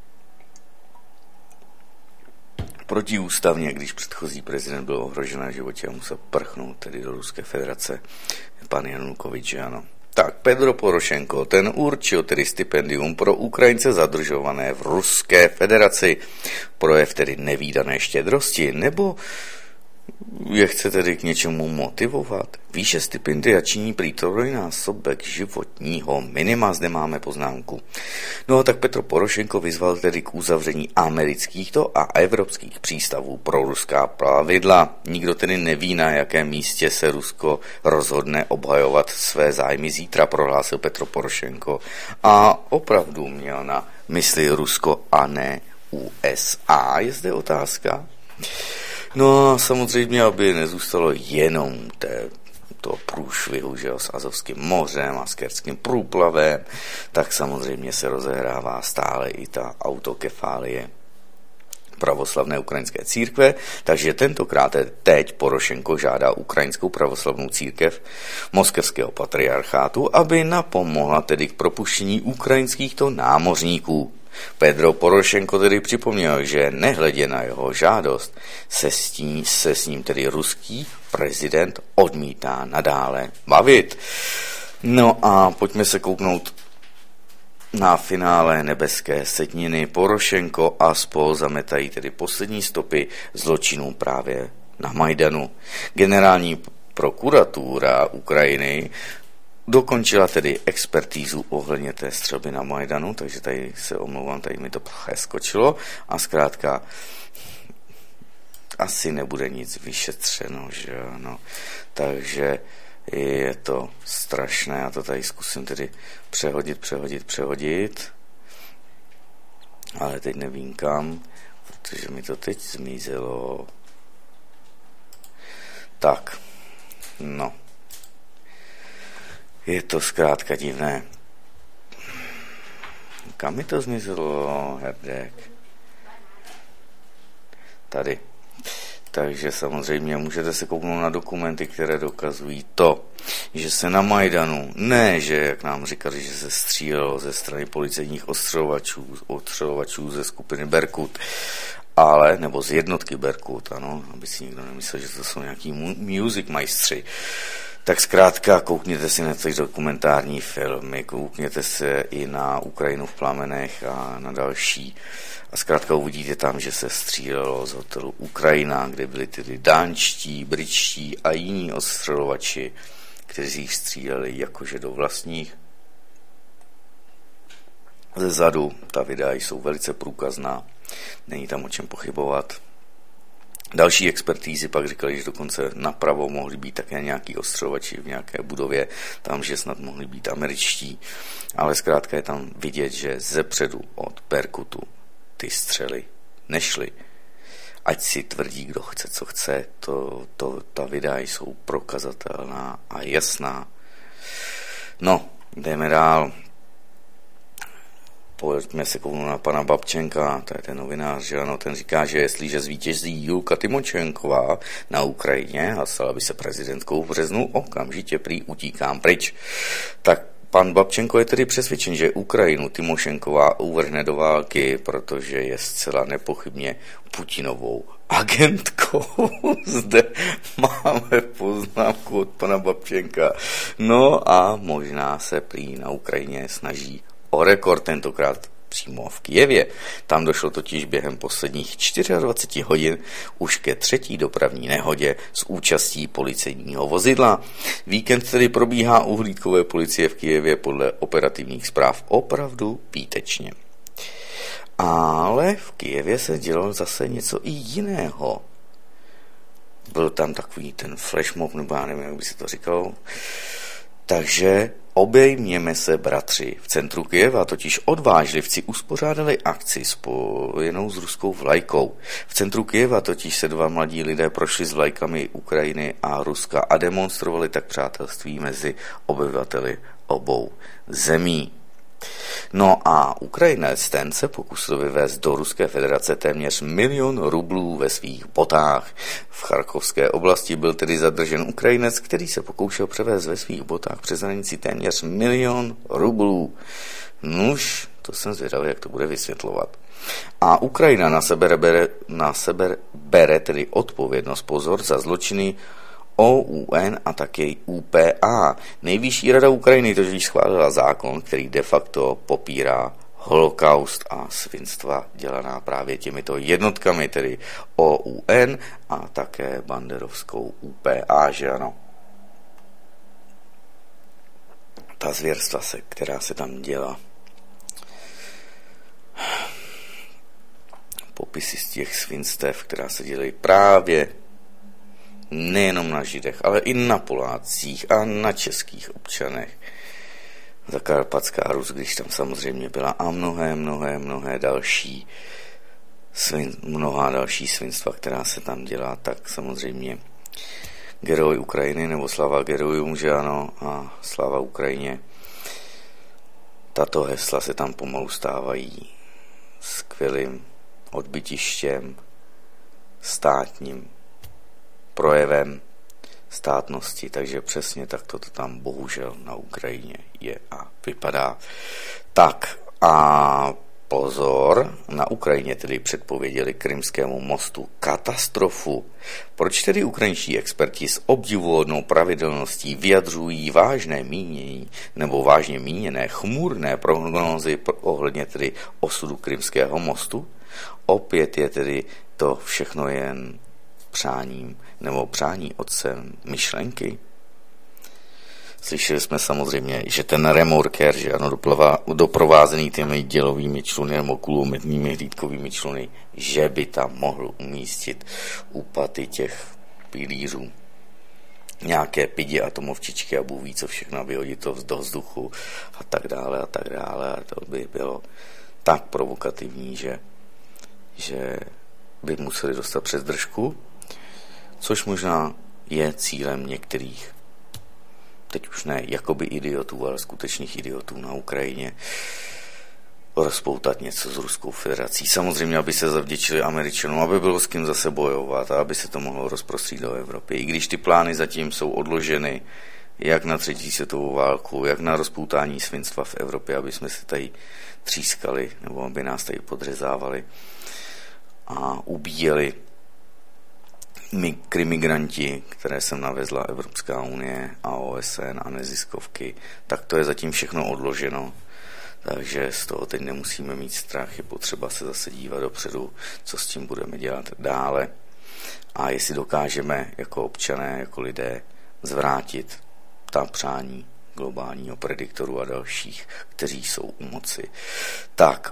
S5: Protiústavně, když předchozí prezident byl ohrožen na životě a musel prchnout tedy do Ruské federace, pan Janukovič, že ano. Tak Petro Porošenko, ten určil tedy stipendium pro Ukrajince zadržované v Ruské federaci. Projev tedy nevídané štědrosti, nebo je chce tedy k něčemu motivovat? Výše stipendia činí prý trojnásobek životního minima, zde máme poznámku. No tak Petro Porošenko vyzval tedy k uzavření amerických a evropských přístavů pro ruská plavidla. Nikdo tedy neví, na jakém místě se Rusko rozhodne obhajovat své zájmy zítra, prohlásil Petro Porošenko. A opravdu měl na mysli Rusko a ne U S A, je zde otázka. No a samozřejmě, aby nezůstalo jenom té, to průšvihu, že jo, s Azovským mořem a s Kerským průplavem, tak samozřejmě se rozehrává stále i ta autokefálie. pravoslavné ukrajinské církve, takže tentokrát teď Porošenko žádá ukrajinskou pravoslavnou církev moskevského patriarchátu, aby napomohla tedy k propuštění ukrajinskýchto námořníků. Pedro Porošenko tedy připomněl, že nehledě na jeho žádost se s, tím, se s ním tedy ruský prezident odmítá nadále bavit. No a pojďme se kouknout na finále nebeské setniny. Porošenko a spol zametají tedy poslední stopy zločinů právě na Majdanu. Generální prokuratura Ukrajiny dokončila tedy expertízu ohledně té střelby na Majdanu, takže tady se omlouvám, tady mi to přeskočilo a zkrátka asi nebude nic vyšetřeno, že ano. Takže je to strašné, já to tady zkusím tedy přehodit, přehodit, přehodit, ale teď nevím kam, protože mi to teď zmizelo. Tak, no. Je to zkrátka divné. Kam mi to zmizelo, herdek? Tady. Takže samozřejmě můžete se kouknout na dokumenty, které dokazují to, že se na Majdanu, ne, že jak nám říkali, že se střílelo ze strany policejních ostřelovačů, ostřelovačů ze skupiny Berkut, ale, nebo z jednotky Berkut, ano, aby si nikdo nemyslel, že to jsou nějaký music majstři. Tak zkrátka koukněte si na ty dokumentární filmy, koukněte se i na Ukrajinu v plamenech a na další. A zkrátka uvidíte tam, že se střílelo z hotelu Ukrajina, kde byli tedy dánští, britští a jiní ostřelovači, kteří stříleli jakože do vlastních. Ze zadu ta videa jsou velice průkazná, není tam o čem pochybovat. Další expertízy pak říkali, že dokonce napravo mohli být také nějaký ostřelovači v nějaké budově, tam, že snad mohli být američtí, ale zkrátka je tam vidět, že zepředu od Berkutu ty střely nešly. Ať si tvrdí, kdo chce, co chce, to, to, ta videa jsou prokazatelná a jasná. No, jdeme dál. Pojďme se kouknout na pana Babčenka, to je ten novinář, že ano, ten říká, že jestliže zvítězí Julka Tymošenková na Ukrajině a stala by se prezidentkou v březnu, okamžitě prý utíkám pryč. Tak pan Babčenko je tedy přesvědčen, že Ukrajinu Tymošenková uvrhne do války, protože je zcela nepochybně Putinovou agentkou. Zde máme poznámku od pana Babčenka. No a možná se prý na Ukrajině snaží o rekord, tentokrát přímo v Kyjevě. Tam došlo totiž během posledních dvacet čtyři hodin už ke třetí dopravní nehodě s účastí policejního vozidla. Víkend tedy probíhá u hlídkové policie v Kyjevě podle operativních zpráv opravdu výtečně. Ale v Kyjevě se dělo zase něco i jiného. Byl tam takový ten flashmob, nebo já nevím, jak by se to říkalo. Takže obejměme se, bratři. V centru Kyjeva totiž odvážlivci uspořádali akci spojenou s ruskou vlajkou. V centru Kyjeva totiž se dva mladí lidé prošli s vlajkami Ukrajiny a Ruska a demonstrovali tak přátelství mezi obyvateli obou zemí. No a Ukrajinec ten se pokusil vyvést do Ruské federace téměř milion rublů ve svých botách. V Charkovské oblasti byl tedy zadržen Ukrajinec, který se pokoušel převést ve svých botách přes hranici téměř milion rublů. Nuž, to jsem zvědavý, jak to bude vysvětlovat. A Ukrajina na sebe bere, na sebe bere tedy odpovědnost, pozor, za zločiny O U N a také U P A. Nejvyšší rada Ukrajiny totiž schválila zákon, který de facto popírá holokaust a svinstva dělaná právě těmito jednotkami, tedy O U N a také banderovskou U P A, že ano. Ta zvěrstva, se, která se tam dělá. Popisy z těch svinstev, která se dělají právě nejenom na Židech, ale i na Polácích a na českých občanech. Zakarpatská Rus, když tam samozřejmě byla, a mnohé, mnohé, mnohé další svin, mnohá další svinstva, která se tam dělá, tak samozřejmě Geroj Ukrajiny, nebo slava gerojům, že ano, a slava Ukrajině. Tato hesla se tam pomalu stávají skvělým odbytištěm, státním projevem státnosti, takže přesně tak to tam bohužel na Ukrajině je a vypadá. Tak a pozor, na Ukrajině tedy předpověděli Krymskému mostu katastrofu. Proč tedy ukrajinští experti s obdivuhodnou pravidelností vyjadřují vážné mínění nebo vážně míněné chmurné prognózy ohledně tedy osudu Krymského mostu? Opět je tedy to všechno jen přáním nebo přání otcem myšlenky. Slyšeli jsme samozřejmě, že ten remorker, že ano, doplava, doprovázený těmi dělovými čluny nebo kulometnými hlídkovými čluny, že by tam mohl umístit u paty těch pilířů nějaké pidi atomovčičky a Bůh ví, co všechno, vyhodit to do vzduchu a tak dále a tak dále. A to by bylo tak provokativní, že, že by museli dostat přes držku, což možná je cílem některých, teď už ne jakoby idiotů, ale skutečných idiotů na Ukrajině, rozpoutat něco s Ruskou federací. Samozřejmě, aby se zavděčili Američanům, aby bylo s kým zase bojovat a aby se to mohlo rozprostřít do Evropy. I když ty plány zatím jsou odloženy, jak na třetí světovou válku, jak na rozpoutání svinstva v Evropě, aby jsme se tady třískali, nebo aby nás tady podřezávali a ubíjeli migranti, které sem navezla Evropská unie a O S N a neziskovky, tak to je zatím všechno odloženo. Takže z toho teď nemusíme mít strach, je potřeba se zase dívat dopředu, co s tím budeme dělat dále. A jestli dokážeme jako občané, jako lidé zvrátit ta přání globálního prediktoru a dalších, kteří jsou u moci. Tak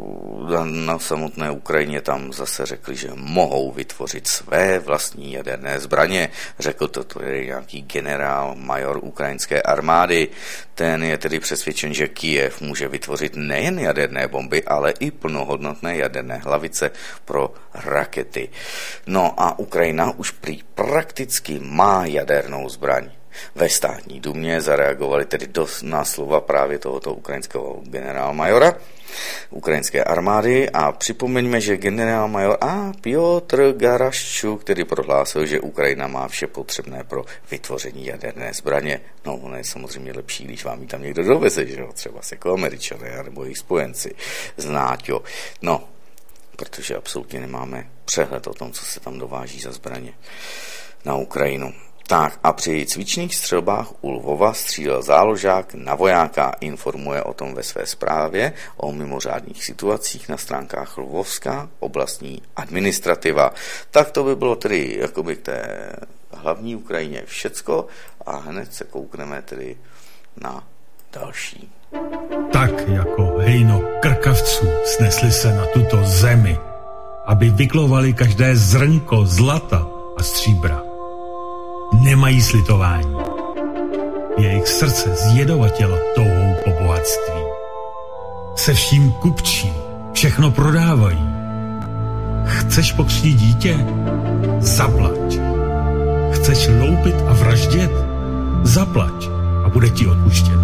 S5: na samotné Ukrajině tam zase řekli, že mohou vytvořit své vlastní jaderné zbraně. Řekl to, to je nějaký generál, major ukrajinské armády. Ten je tedy přesvědčen, že Kyjev může vytvořit nejen jaderné bomby, ale i plnohodnotné jaderné hlavice pro rakety. No a Ukrajina už prý prakticky má jadernou zbraň. Ve státní dumě zareagovali tedy dost na slova právě tohoto ukrajinského generálmajora ukrajinské armády a připomeňme, že generálmajor a Piotr Garaščuk, který prohlásil, že Ukrajina má vše potřebné pro vytvoření jaderné zbraně. No, ono je samozřejmě lepší, když vám ji tam někdo doveze, že jo, třeba jako Američané nebo jejich spojenci, znát, jo. No, protože absolutně nemáme přehled o tom, co se tam dováží za zbraně na Ukrajinu. Tak a při cvičných střelbách u Lvova střílel záložák na vojáka, informuje o tom ve své zprávě o mimořádných situacích na stránkách Lvovská oblastní administrativa. Tak to by bylo tedy jakoby k té hlavní Ukrajině všecko a hned se koukneme tedy na další.
S6: Tak jako hejno krkavců snesli se na tuto zemi, aby vyklovali každé zrnko zlata a stříbra. Nemají slitování. Jejich srdce zjedovatělo touhou po bohatství. Se vším kupčí, všechno prodávají. Chceš pokřtít dítě? Zaplať. Chceš loupit a vraždět? Zaplať a bude ti odpuštěno.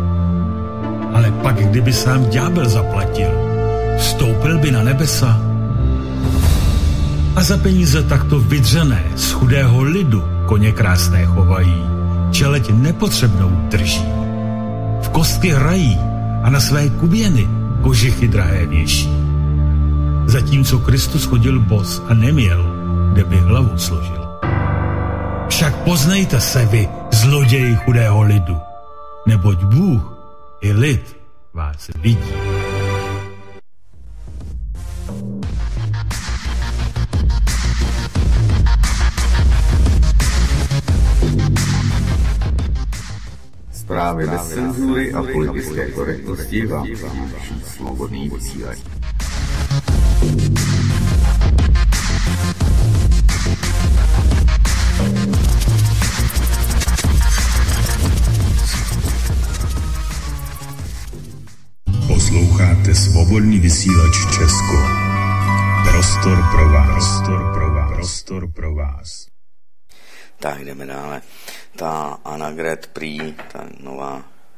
S6: Ale pak, kdyby sám ďábel zaplatil, vstoupil by na nebesa. A za peníze takto vydřené z chudého lidu koně krásné chovají, čeleť nepotřebnou drží. V kostky hrají a na své kuběny kožichy drahé věší. Zatímco Kristus chodil bos a neměl, kde by hlavu složil. Však poznejte se vy, zloději chudého lidu, neboť Bůh i lid vás vidí.
S3: Zprávy bez cenzury a politické korektnosti vám přináší Svobodný vysílač.
S6: Posloucháte Svobodný vysílač Česko. Prostor pro vás. Prostor pro vás. Prostor pro vás.
S5: Tak jdeme dále. Ta Annegret prý, ta nová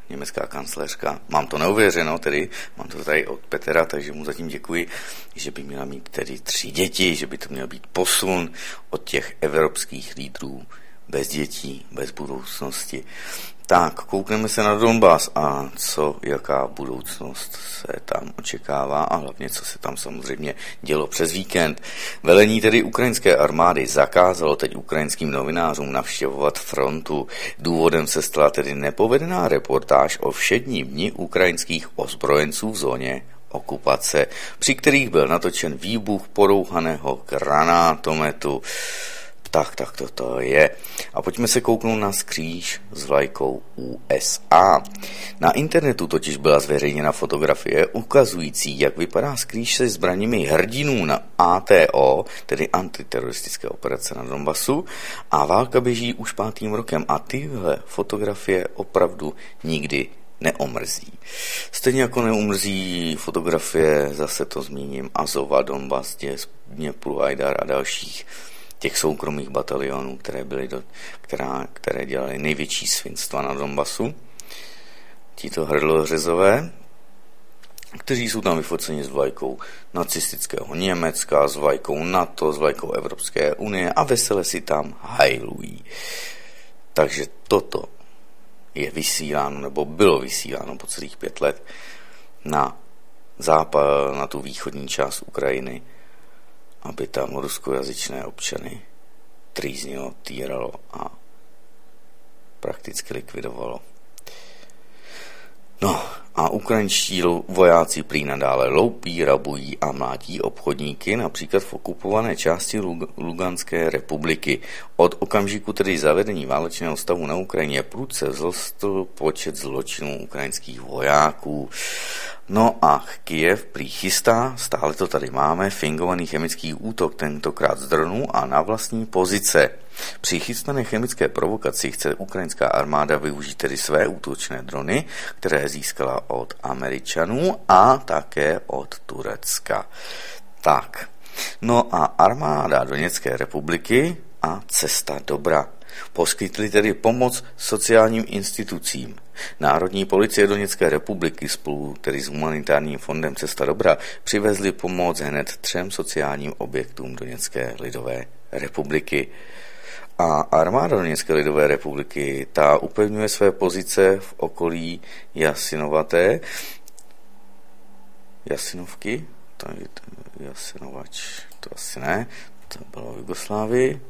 S5: německá kancléřka. Mám to neuvěřeno, tedy mám to tady od Petra, takže mu zatím děkuji, že by měla mít tedy tři děti, že by to měl být posun od těch evropských lídrů bez dětí, bez budoucnosti. Tak, koukneme se na Donbas a co, jaká budoucnost se tam očekává a hlavně, co se tam samozřejmě dělo přes víkend. Velení tedy ukrajinské armády zakázalo teď ukrajinským novinářům navštěvovat frontu. Důvodem se stala tedy nepovedená reportáž o všedním dni ukrajinských ozbrojenců v zóně okupace, při kterých byl natočen výbuch porouhaného granátometu. Tak, tak to, to je. A pojďme se kouknout na skříž s vlajkou U S A. Na internetu totiž byla zveřejněna fotografie ukazující, jak vypadá skříž se zbraněmi hrdinů na A T O, tedy antiteroristické operace na Donbasu, a válka běží už pátým rokem a tyhle fotografie opravdu nikdy neomrzí. Stejně jako neumrzí fotografie, zase to zmíním, Azova, Donbas, Dněpru, Ajdar a dalších těch soukromých batalionů, které byly do, která, které dělaly největší svinstva na Donbasu. Tito hrdlořezové, kteří jsou tam vyfoceni s vlajkou nacistického Německa, s vlajkou NATO, s vlajkou Evropské unie a vesele si tam hajlují. Takže toto je vysíláno, nebo bylo vysíláno po celých pět let na západ, na tu východní část Ukrajiny, aby tam ruskojazyčné občany trýznilo, týralo a prakticky likvidovalo. No a ukrajinští vojáci prý nadále loupí, rabují a mlátí obchodníky, například v okupované části Luganské republiky. Od okamžiku tedy zavedení válečného stavu na Ukrajině prudce vzrostl počet zločinů ukrajinských vojáků. No a Kyjev prý chystá, stále to tady máme, fingovaný chemický útok, tentokrát z dronů a na vlastní pozice. Při chystané chemické provokaci chce ukrajinská armáda využít tedy své útočné drony, které získala od Američanů a také od Turecka. Tak, no a armáda Doněcké republiky a Cesta dobra poskytli tedy pomoc sociálním institucím. Národní policie Doněcké republiky spolu tedy s humanitárním fondem Cesta dobra přivezli pomoc hned třem sociálním objektům Doněcké lidové republiky. A armáda Doněcké lidové republiky ta upevňuje své pozice v okolí Jasinovaté. Jasinovky? To je Jasinovač, to asi ne, to bylo v Jugoslávii.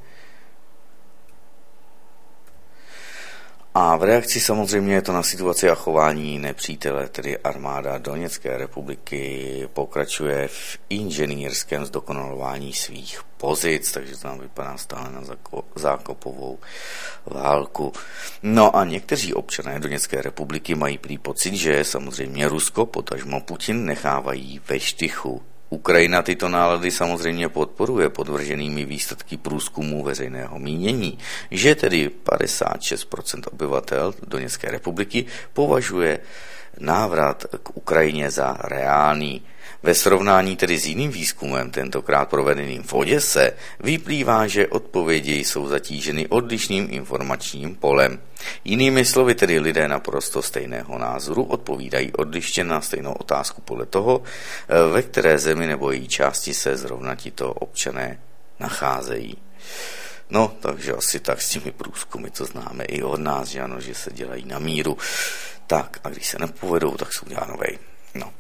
S5: A v reakci samozřejmě je to na situaci a chování nepřítele, tedy armáda Doněcké republiky pokračuje v inženýrském zdokonalování svých pozic, takže to tam vypadá stále na zákopovou válku. No a někteří občané Doněcké republiky mají prý pocit, že samozřejmě Rusko, potažmo Putin, nechávají ve štychu. Ukrajina tyto nálady samozřejmě podporuje podvrženými výsledky průzkumu veřejného mínění, že tedy padesát šest procent obyvatel Doněcké republiky považuje návrat k Ukrajině za reálný. Ve srovnání tedy s jiným výzkumem, tentokrát provedeným v Oděse, vyplývá, že odpovědi jsou zatíženy odlišným informačním polem. Jinými slovy tedy lidé naprosto stejného názoru odpovídají odlišně na stejnou otázku podle toho, ve které zemi nebo její části se zrovna tito občané nacházejí. No, takže asi tak s těmi průzkumy to známe i od nás, že ano, že se dělají na míru. Tak, a když se nepovedou, tak jsou dělá novej. No.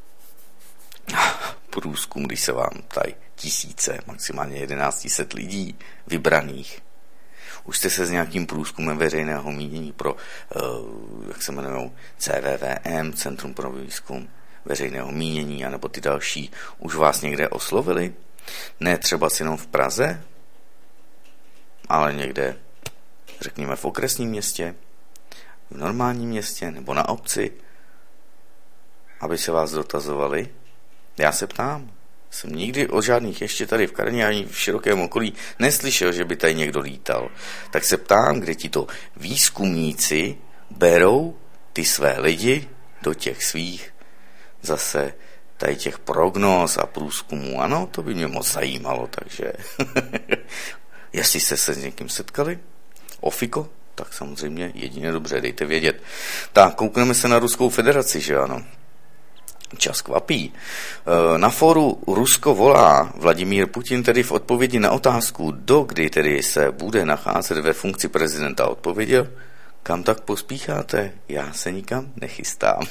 S5: Průzkum, když se vám tady tisíce, maximálně jedenáct set lidí vybraných. Už jste se s nějakým průzkumem veřejného mínění pro, uh, jak se jmenují, C V V M, Centrum pro výzkum veřejného mínění, anebo ty další, už vás někde oslovili? Ne třeba jenom v Praze, ale někde, řekněme, v okresním městě, v normálním městě nebo na obci, aby se vás dotazovali. Já se ptám, jsem nikdy o žádných ještě tady v Karně ani v širokém okolí neslyšel, že by tady někdo lítal. Tak se ptám, kde ti to výzkumníci berou ty své lidi do těch svých zase tady těch prognóz a průzkumů. Ano, to by mě moc zajímalo, takže jestli jste se s někým setkali, Ofiko, tak samozřejmě jedině dobře, dejte vědět. Tak, koukneme se na Ruskou federaci, že ano. Čas kvapí. Na fóru Rusko volá Vladimír Putin tedy v odpovědi na otázku, dokdy tedy se bude nacházet ve funkci prezidenta, odpověděl, kam tak pospícháte? Já se nikam nechystám.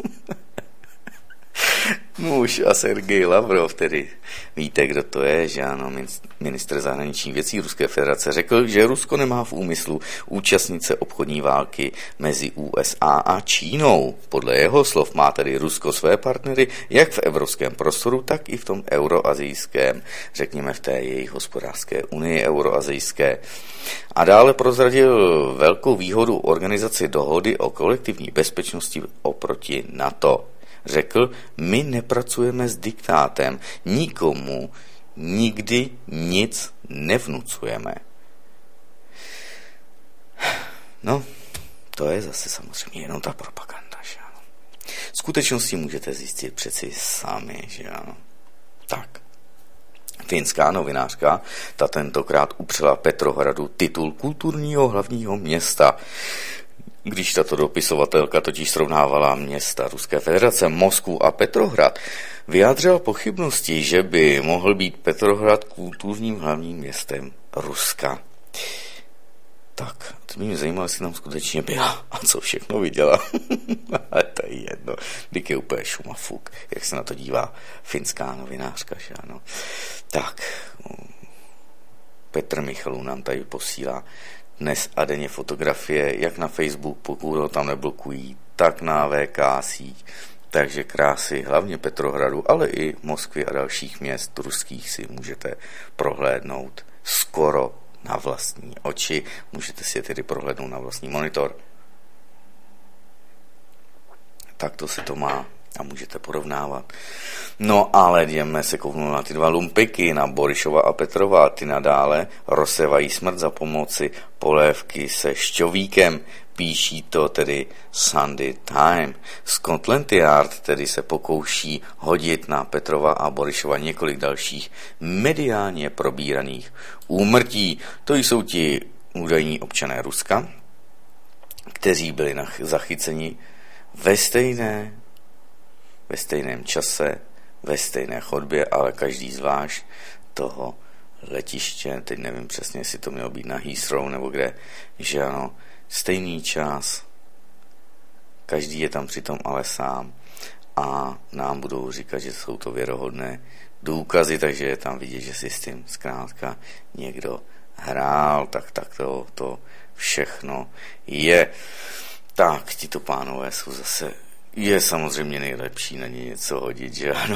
S5: No už a Sergej Lavrov, tedy víte, kdo to je, že ano, ministr zahraničních věcí Ruské federace, řekl, že Rusko nemá v úmyslu účastnit se obchodní války mezi U S A a Čínou. Podle jeho slov má tedy Rusko své partnery jak v evropském prostoru, tak i v tom euroazijském, řekněme v té jejich hospodářské unii euroazijské. A dále prozradil velkou výhodu organizace dohody o kolektivní bezpečnosti oproti NATO. Řekl, my nepracujeme s diktátem, nikomu nikdy nic nevnucujeme. No, to je zase samozřejmě jenom ta propaganda, že ano. Skutečnosti můžete zjistit přeci sami, že ano. Tak. Finská novinářka, ta tentokrát upřela Petrohradu titul kulturního hlavního města. Když tato dopisovatelka totiž srovnávala města Ruské federace, Moskvu a Petrohrad, vyjádřila pochybnosti, že by mohl být Petrohrad kulturním hlavním městem Ruska. Tak, to mě zajímalo, jestli tam skutečně byla a co všechno viděla. Ale to je jedno. Vždyť je úplně šumafuk, jak se na to dívá finská novinářka, že ano. Tak, Petr Michalů nám tady posílá dnes a denně fotografie, jak na Facebook, pokud ho tam neblokují, tak na V K síť. Takže krásy, hlavně Petrohradu, ale i Moskvy a dalších měst ruských si můžete prohlédnout skoro na vlastní oči. Můžete si je tedy prohlédnout na vlastní monitor. Tak to se to má a můžete porovnávat. No ale jdeme se kouknout na ty dva lumpiky, na Borišova a Petrova. Ty nadále rozsevají smrt za pomoci polévky se šťovíkem. Píší to tedy Sunday Time. Scotland Yard tedy se pokouší hodit na Petrova a Borišova několik dalších mediálně probíraných úmrtí. To jsou ti údajní občané Ruska, kteří byli zachyceni ve stejné ve stejném čase, ve stejné chodbě, ale každý zvlášť toho letiště, teď nevím přesně, jestli to mělo být na Heathrow nebo kde, že ano, stejný čas, každý je tam přitom ale sám a nám budou říkat, že jsou to věrohodné důkazy, takže je tam vidět, že si s tím zkrátka někdo hrál, tak tak to, to všechno je. Tak, tito pánové jsou zase, je samozřejmě nejlepší na ně něco hodit, že ano.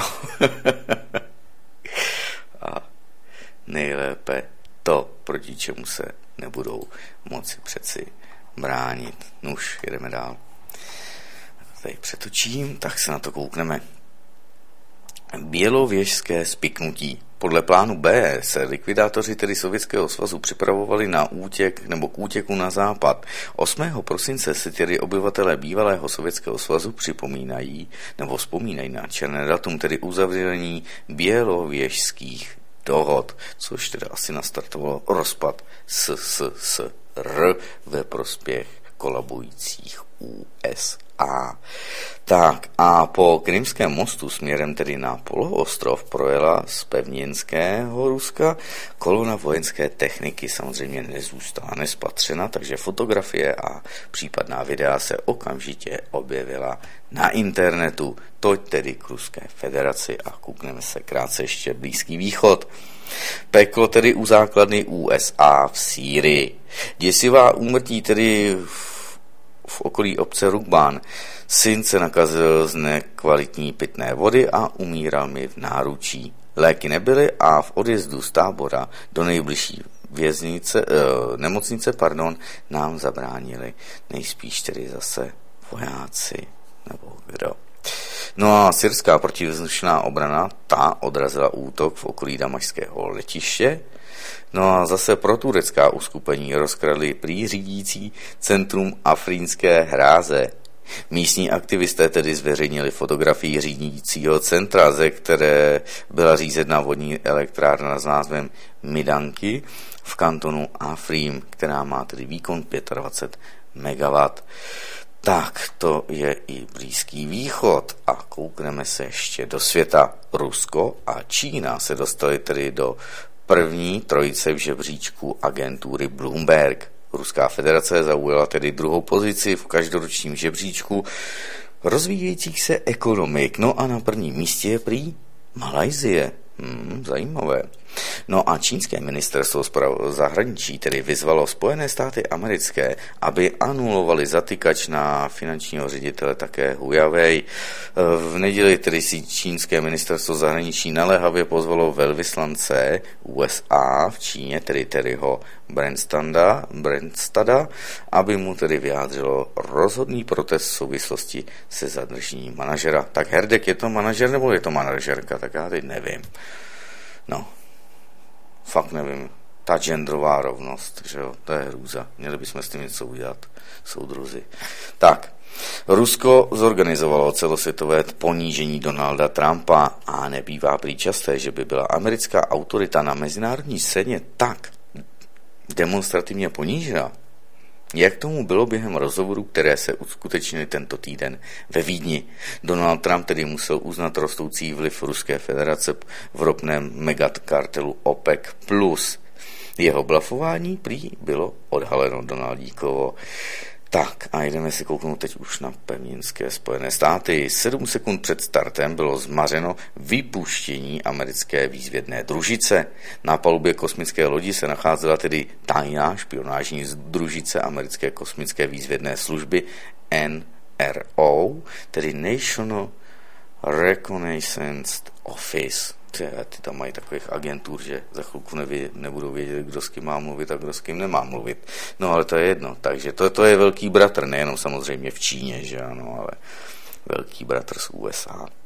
S5: A nejlépe to, proti čemu se nebudou moci přeci bránit. Nuž, jedeme dál. Tady přetočím, tak se na to koukneme. Bělověžské spiknutí. Podle plánu B se likvidátoři tedy Sovětského svazu připravovali na útěk nebo k útěku na západ. osmého prosince se tedy obyvatelé bývalého Sovětského svazu připomínají nebo vzpomínají na černé datum, tedy uzavření bělověžských dohod, což teda asi nastartovalo rozpad S S S R ve prospěch kolabujících U S A. Tak a po Krymském mostu směrem tedy na poloostrov projela z pevninského Ruska kolona vojenské techniky, samozřejmě nezůstala nespatřena, takže fotografie a případná videa se okamžitě objevila na internetu, toť tedy k Ruské federaci a koukneme se krátce ještě Blízký východ. Peklo tedy u základny U S A v Sýrii. Děsivá úmrtí tedy v v okolí obce Rukban. Syn se nakazil z nekvalitní pitné vody a umíral mi v náručí. Léky nebyly a v odjezdu z tábora do nejbližší věznice, eh, nemocnice pardon, nám zabránili nejspíš tedy zase vojáci nebo kdo. No a syrská protivzdušná obrana, ta odrazila útok v okolí damašského letiště. No a zase proturecká uskupení rozkradly prý řídící centrum Afrínské hráze. Místní aktivisté tedy zveřejnili fotografii řídícího centra, ze které byla řízena vodní elektrárna s názvem Midanky v kantonu Afrím, která má tedy výkon dvacet pět megawattů. Tak to je i Blízký východ a koukneme se ještě do světa. Rusko a Čína se dostali tedy do první trojice v žebříčku agentury Bloomberg. Ruská federace zaujala tedy druhou pozici v každoročním žebříčku rozvíjejících se ekonomik. No a na prvním místě je prý Malajsie. Hmm, zajímavé. No a čínské ministerstvo zahraničí tedy vyzvalo Spojené státy americké, aby anulovali zatykač na finančního ředitele také Huawei. V neděli tedy si čínské ministerstvo zahraničí naléhavě pozvalo velvyslance U S A v Číně, tedy Terryho Branstada, Branstada, aby mu tedy vyjádřilo rozhodný protest v souvislosti se zadržením manažera. Tak Herdek, je to manažer nebo je to manažerka? Tak já teď nevím. No, fakt nevím. Ta genderová rovnost, že jo, to je hrůza. Měli bychom s tím něco udělat, soudruzi. Tak, Rusko zorganizovalo celosvětové ponížení Donalda Trumpa a nebývá prý časté, že by byla americká autorita na mezinárodní scéně tak demonstrativně ponížena, jak tomu bylo během rozhovorů, které se uskutečnily tento týden ve Vídni. Donald Trump tedy musel uznat rostoucí vliv Ruské federace v ropném megakartelu OPEC plus. Jeho blafování prý bylo odhaleno Donaldíkovo. Tak a jdeme si kouknout teď už na pevninské Spojené státy. Sedm sekund před startem bylo zmařeno vypuštění americké výzvědné družice. Na palubě kosmické lodi se nacházela tedy tajná špionážní družice americké kosmické výzvědné služby N R O, tedy National Reconnaissance Office. Ty tam mají takových agentur, že za chvilku neví, nebudou vědět, kdo s kým má mluvit a kdo s kým nemá mluvit. No ale to je jedno. Takže to, to je velký bratr, nejenom samozřejmě v Číně, že ano, ale velký bratr z U S A.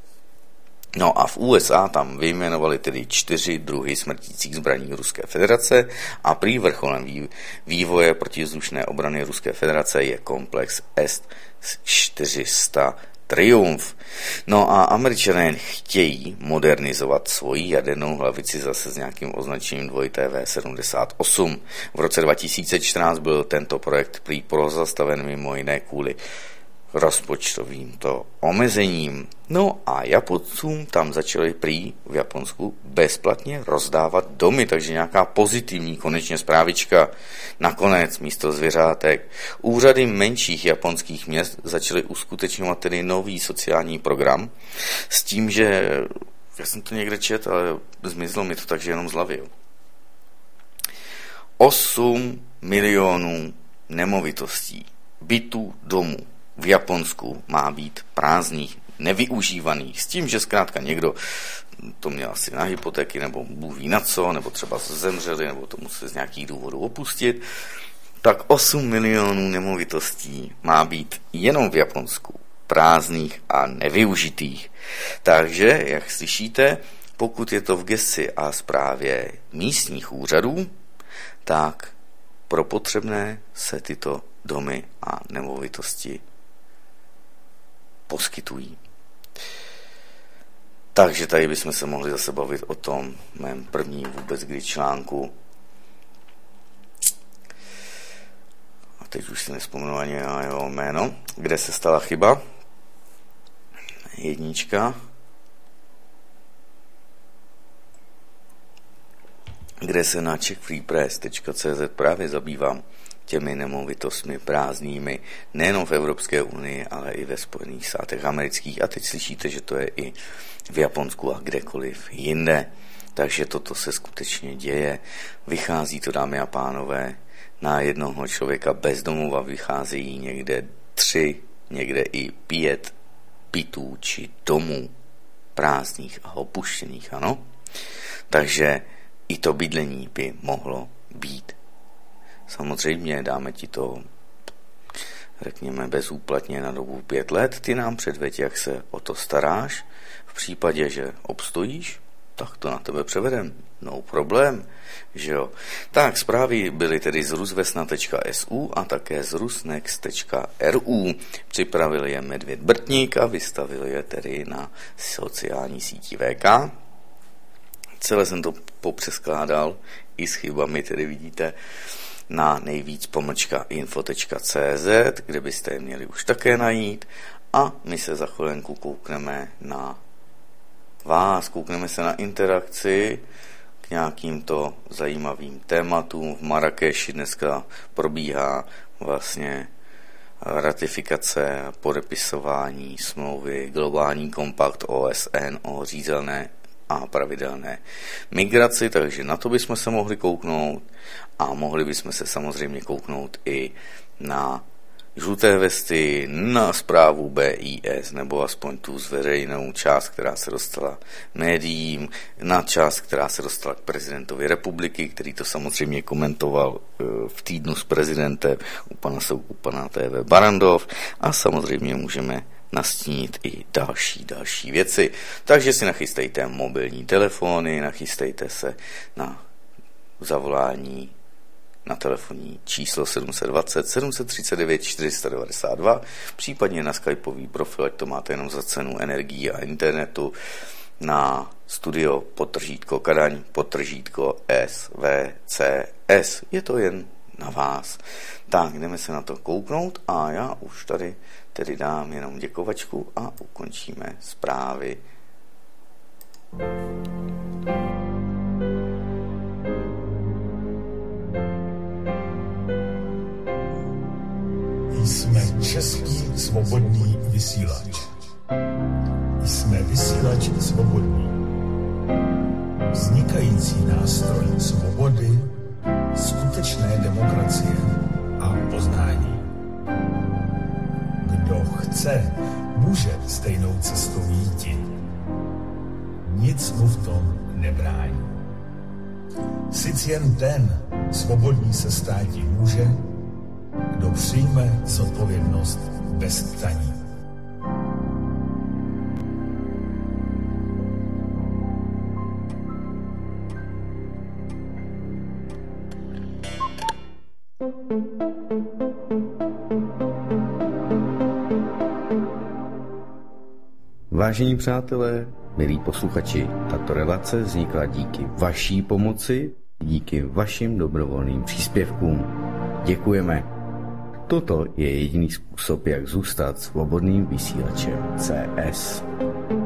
S5: No a v U S A tam vyjmenovali tedy čtyři druhy smrtících zbraní Ruské federace a prý vrcholem vývoje protivzdušné obrany Ruské federace je komplex S čtyři sta Triumf. No a Američané chtějí modernizovat svoji jadernou hlavici zase s nějakým označením dvojité V sedmdesát osm. V roce dva tisíce čtrnáct byl tento projekt prý pozastaven mimo jiné kvůli rozpočtovým to omezením. No a Japoncům tam začali prý v Japonsku bezplatně rozdávat domy, takže nějaká pozitivní konečně zprávička. Nakonec místo zvěřátek úřady menších japonských měst začaly uskutečňovat tedy nový sociální program s tím, že já jsem to někde četl, ale zmizlo mi to takže jenom z hlavy. osm milionů nemovitostí, bytů, domů v Japonsku má být prázdných, nevyužívaných, s tím, že zkrátka někdo to měl asi na hypotéky, nebo Bůh ví na co, nebo třeba zemřeli, nebo to museli z nějakých důvodů opustit, tak osm milionů nemovitostí má být jenom v Japonsku prázdných a nevyužitých. Takže, jak slyšíte, pokud je to v gesci a správě místních úřadů, tak pro potřebné se tyto domy a nemovitosti poskytují. Takže tady bychom se mohli zase bavit o tom mém prvním vůbec kdy článku. A teď už si nespomenu ani jeho jméno. Kde se stala chyba? Jednička. Kde se na czech free press tečka cé zet právě zabývám těmi nemovitostmi prázdnými nejenom v Evropské unii, ale i ve Spojených státech amerických. A teď slyšíte, že to je i v Japonsku a kdekoliv jinde. Takže toto se skutečně děje. Vychází to, dámy a pánové, na jednoho člověka bez domova vycházejí někde tři, někde i pět bytů či domů prázdných a opuštěných, ano? Takže i to bydlení by mohlo být. Samozřejmě dáme ti to, řekněme, bezúplatně na dobu pět let. Ty nám předveď, jak se o to staráš. V případě, že obstojíš, tak to na tebe převedem. No problém, že jo. Tak, zprávy byly tedy z rusvesna tečka es u a také z rusnex tečka er u. Připravili je Medvěd Brtník a vystavili je tedy na sociální síti vé ká. Celé jsem to popřeskládal i s chybami, tedy vidíte, na nejvíc pomlčka info tečka cé zet, kde byste je měli už také najít. A my se za chvilenku koukneme na vás, koukneme se na interakci k nějakým to zajímavým tématům. V Marrakeši dneska probíhá vlastně ratifikace a podepisování smlouvy Globální kompakt O S N o řízelné a pravidelné migraci, takže na to bychom se mohli kouknout a mohli bychom se samozřejmě kouknout i na žluté vesty, na zprávu B I S, nebo aspoň tu zveřejnou část, která se dostala médiím, na část, která se dostala k prezidentovi republiky, který to samozřejmě komentoval v týdnu s prezidentem u pana Souku, pana T V Barrandov, a samozřejmě můžeme nastínit i další, další věci. Takže si nachystejte mobilní telefony, nachystejte se na zavolání na telefonní číslo sedm dva nula sedm tři devět čtyři devět dva, případně na skypový profil, ať to máte jenom za cenu energií a internetu, na studio podtržítko Kadaň podtržítko S V C S. Je to jen na vás. Tak, jdeme se na to kouknout a já už tady tedy dám jenom děkovačku a ukončíme zprávy.
S6: Jsme český svobodný vysílač. Jsme vysílač svobodný. Vznikající nástroj svobody, skutečné demokracie a poznání. Kdo chce, může stejnou cestou jít. Nic mu v tom nebrání. Sic jen ten svobodný se státi může, kdo přijme zodpovědnost bez ptaní.
S1: Vážení přátelé, milí posluchači, tato relace vznikla díky vaší pomoci, díky vašim dobrovolným příspěvkům. Děkujeme. Toto je jediný způsob, jak zůstat svobodným vysílačem C S.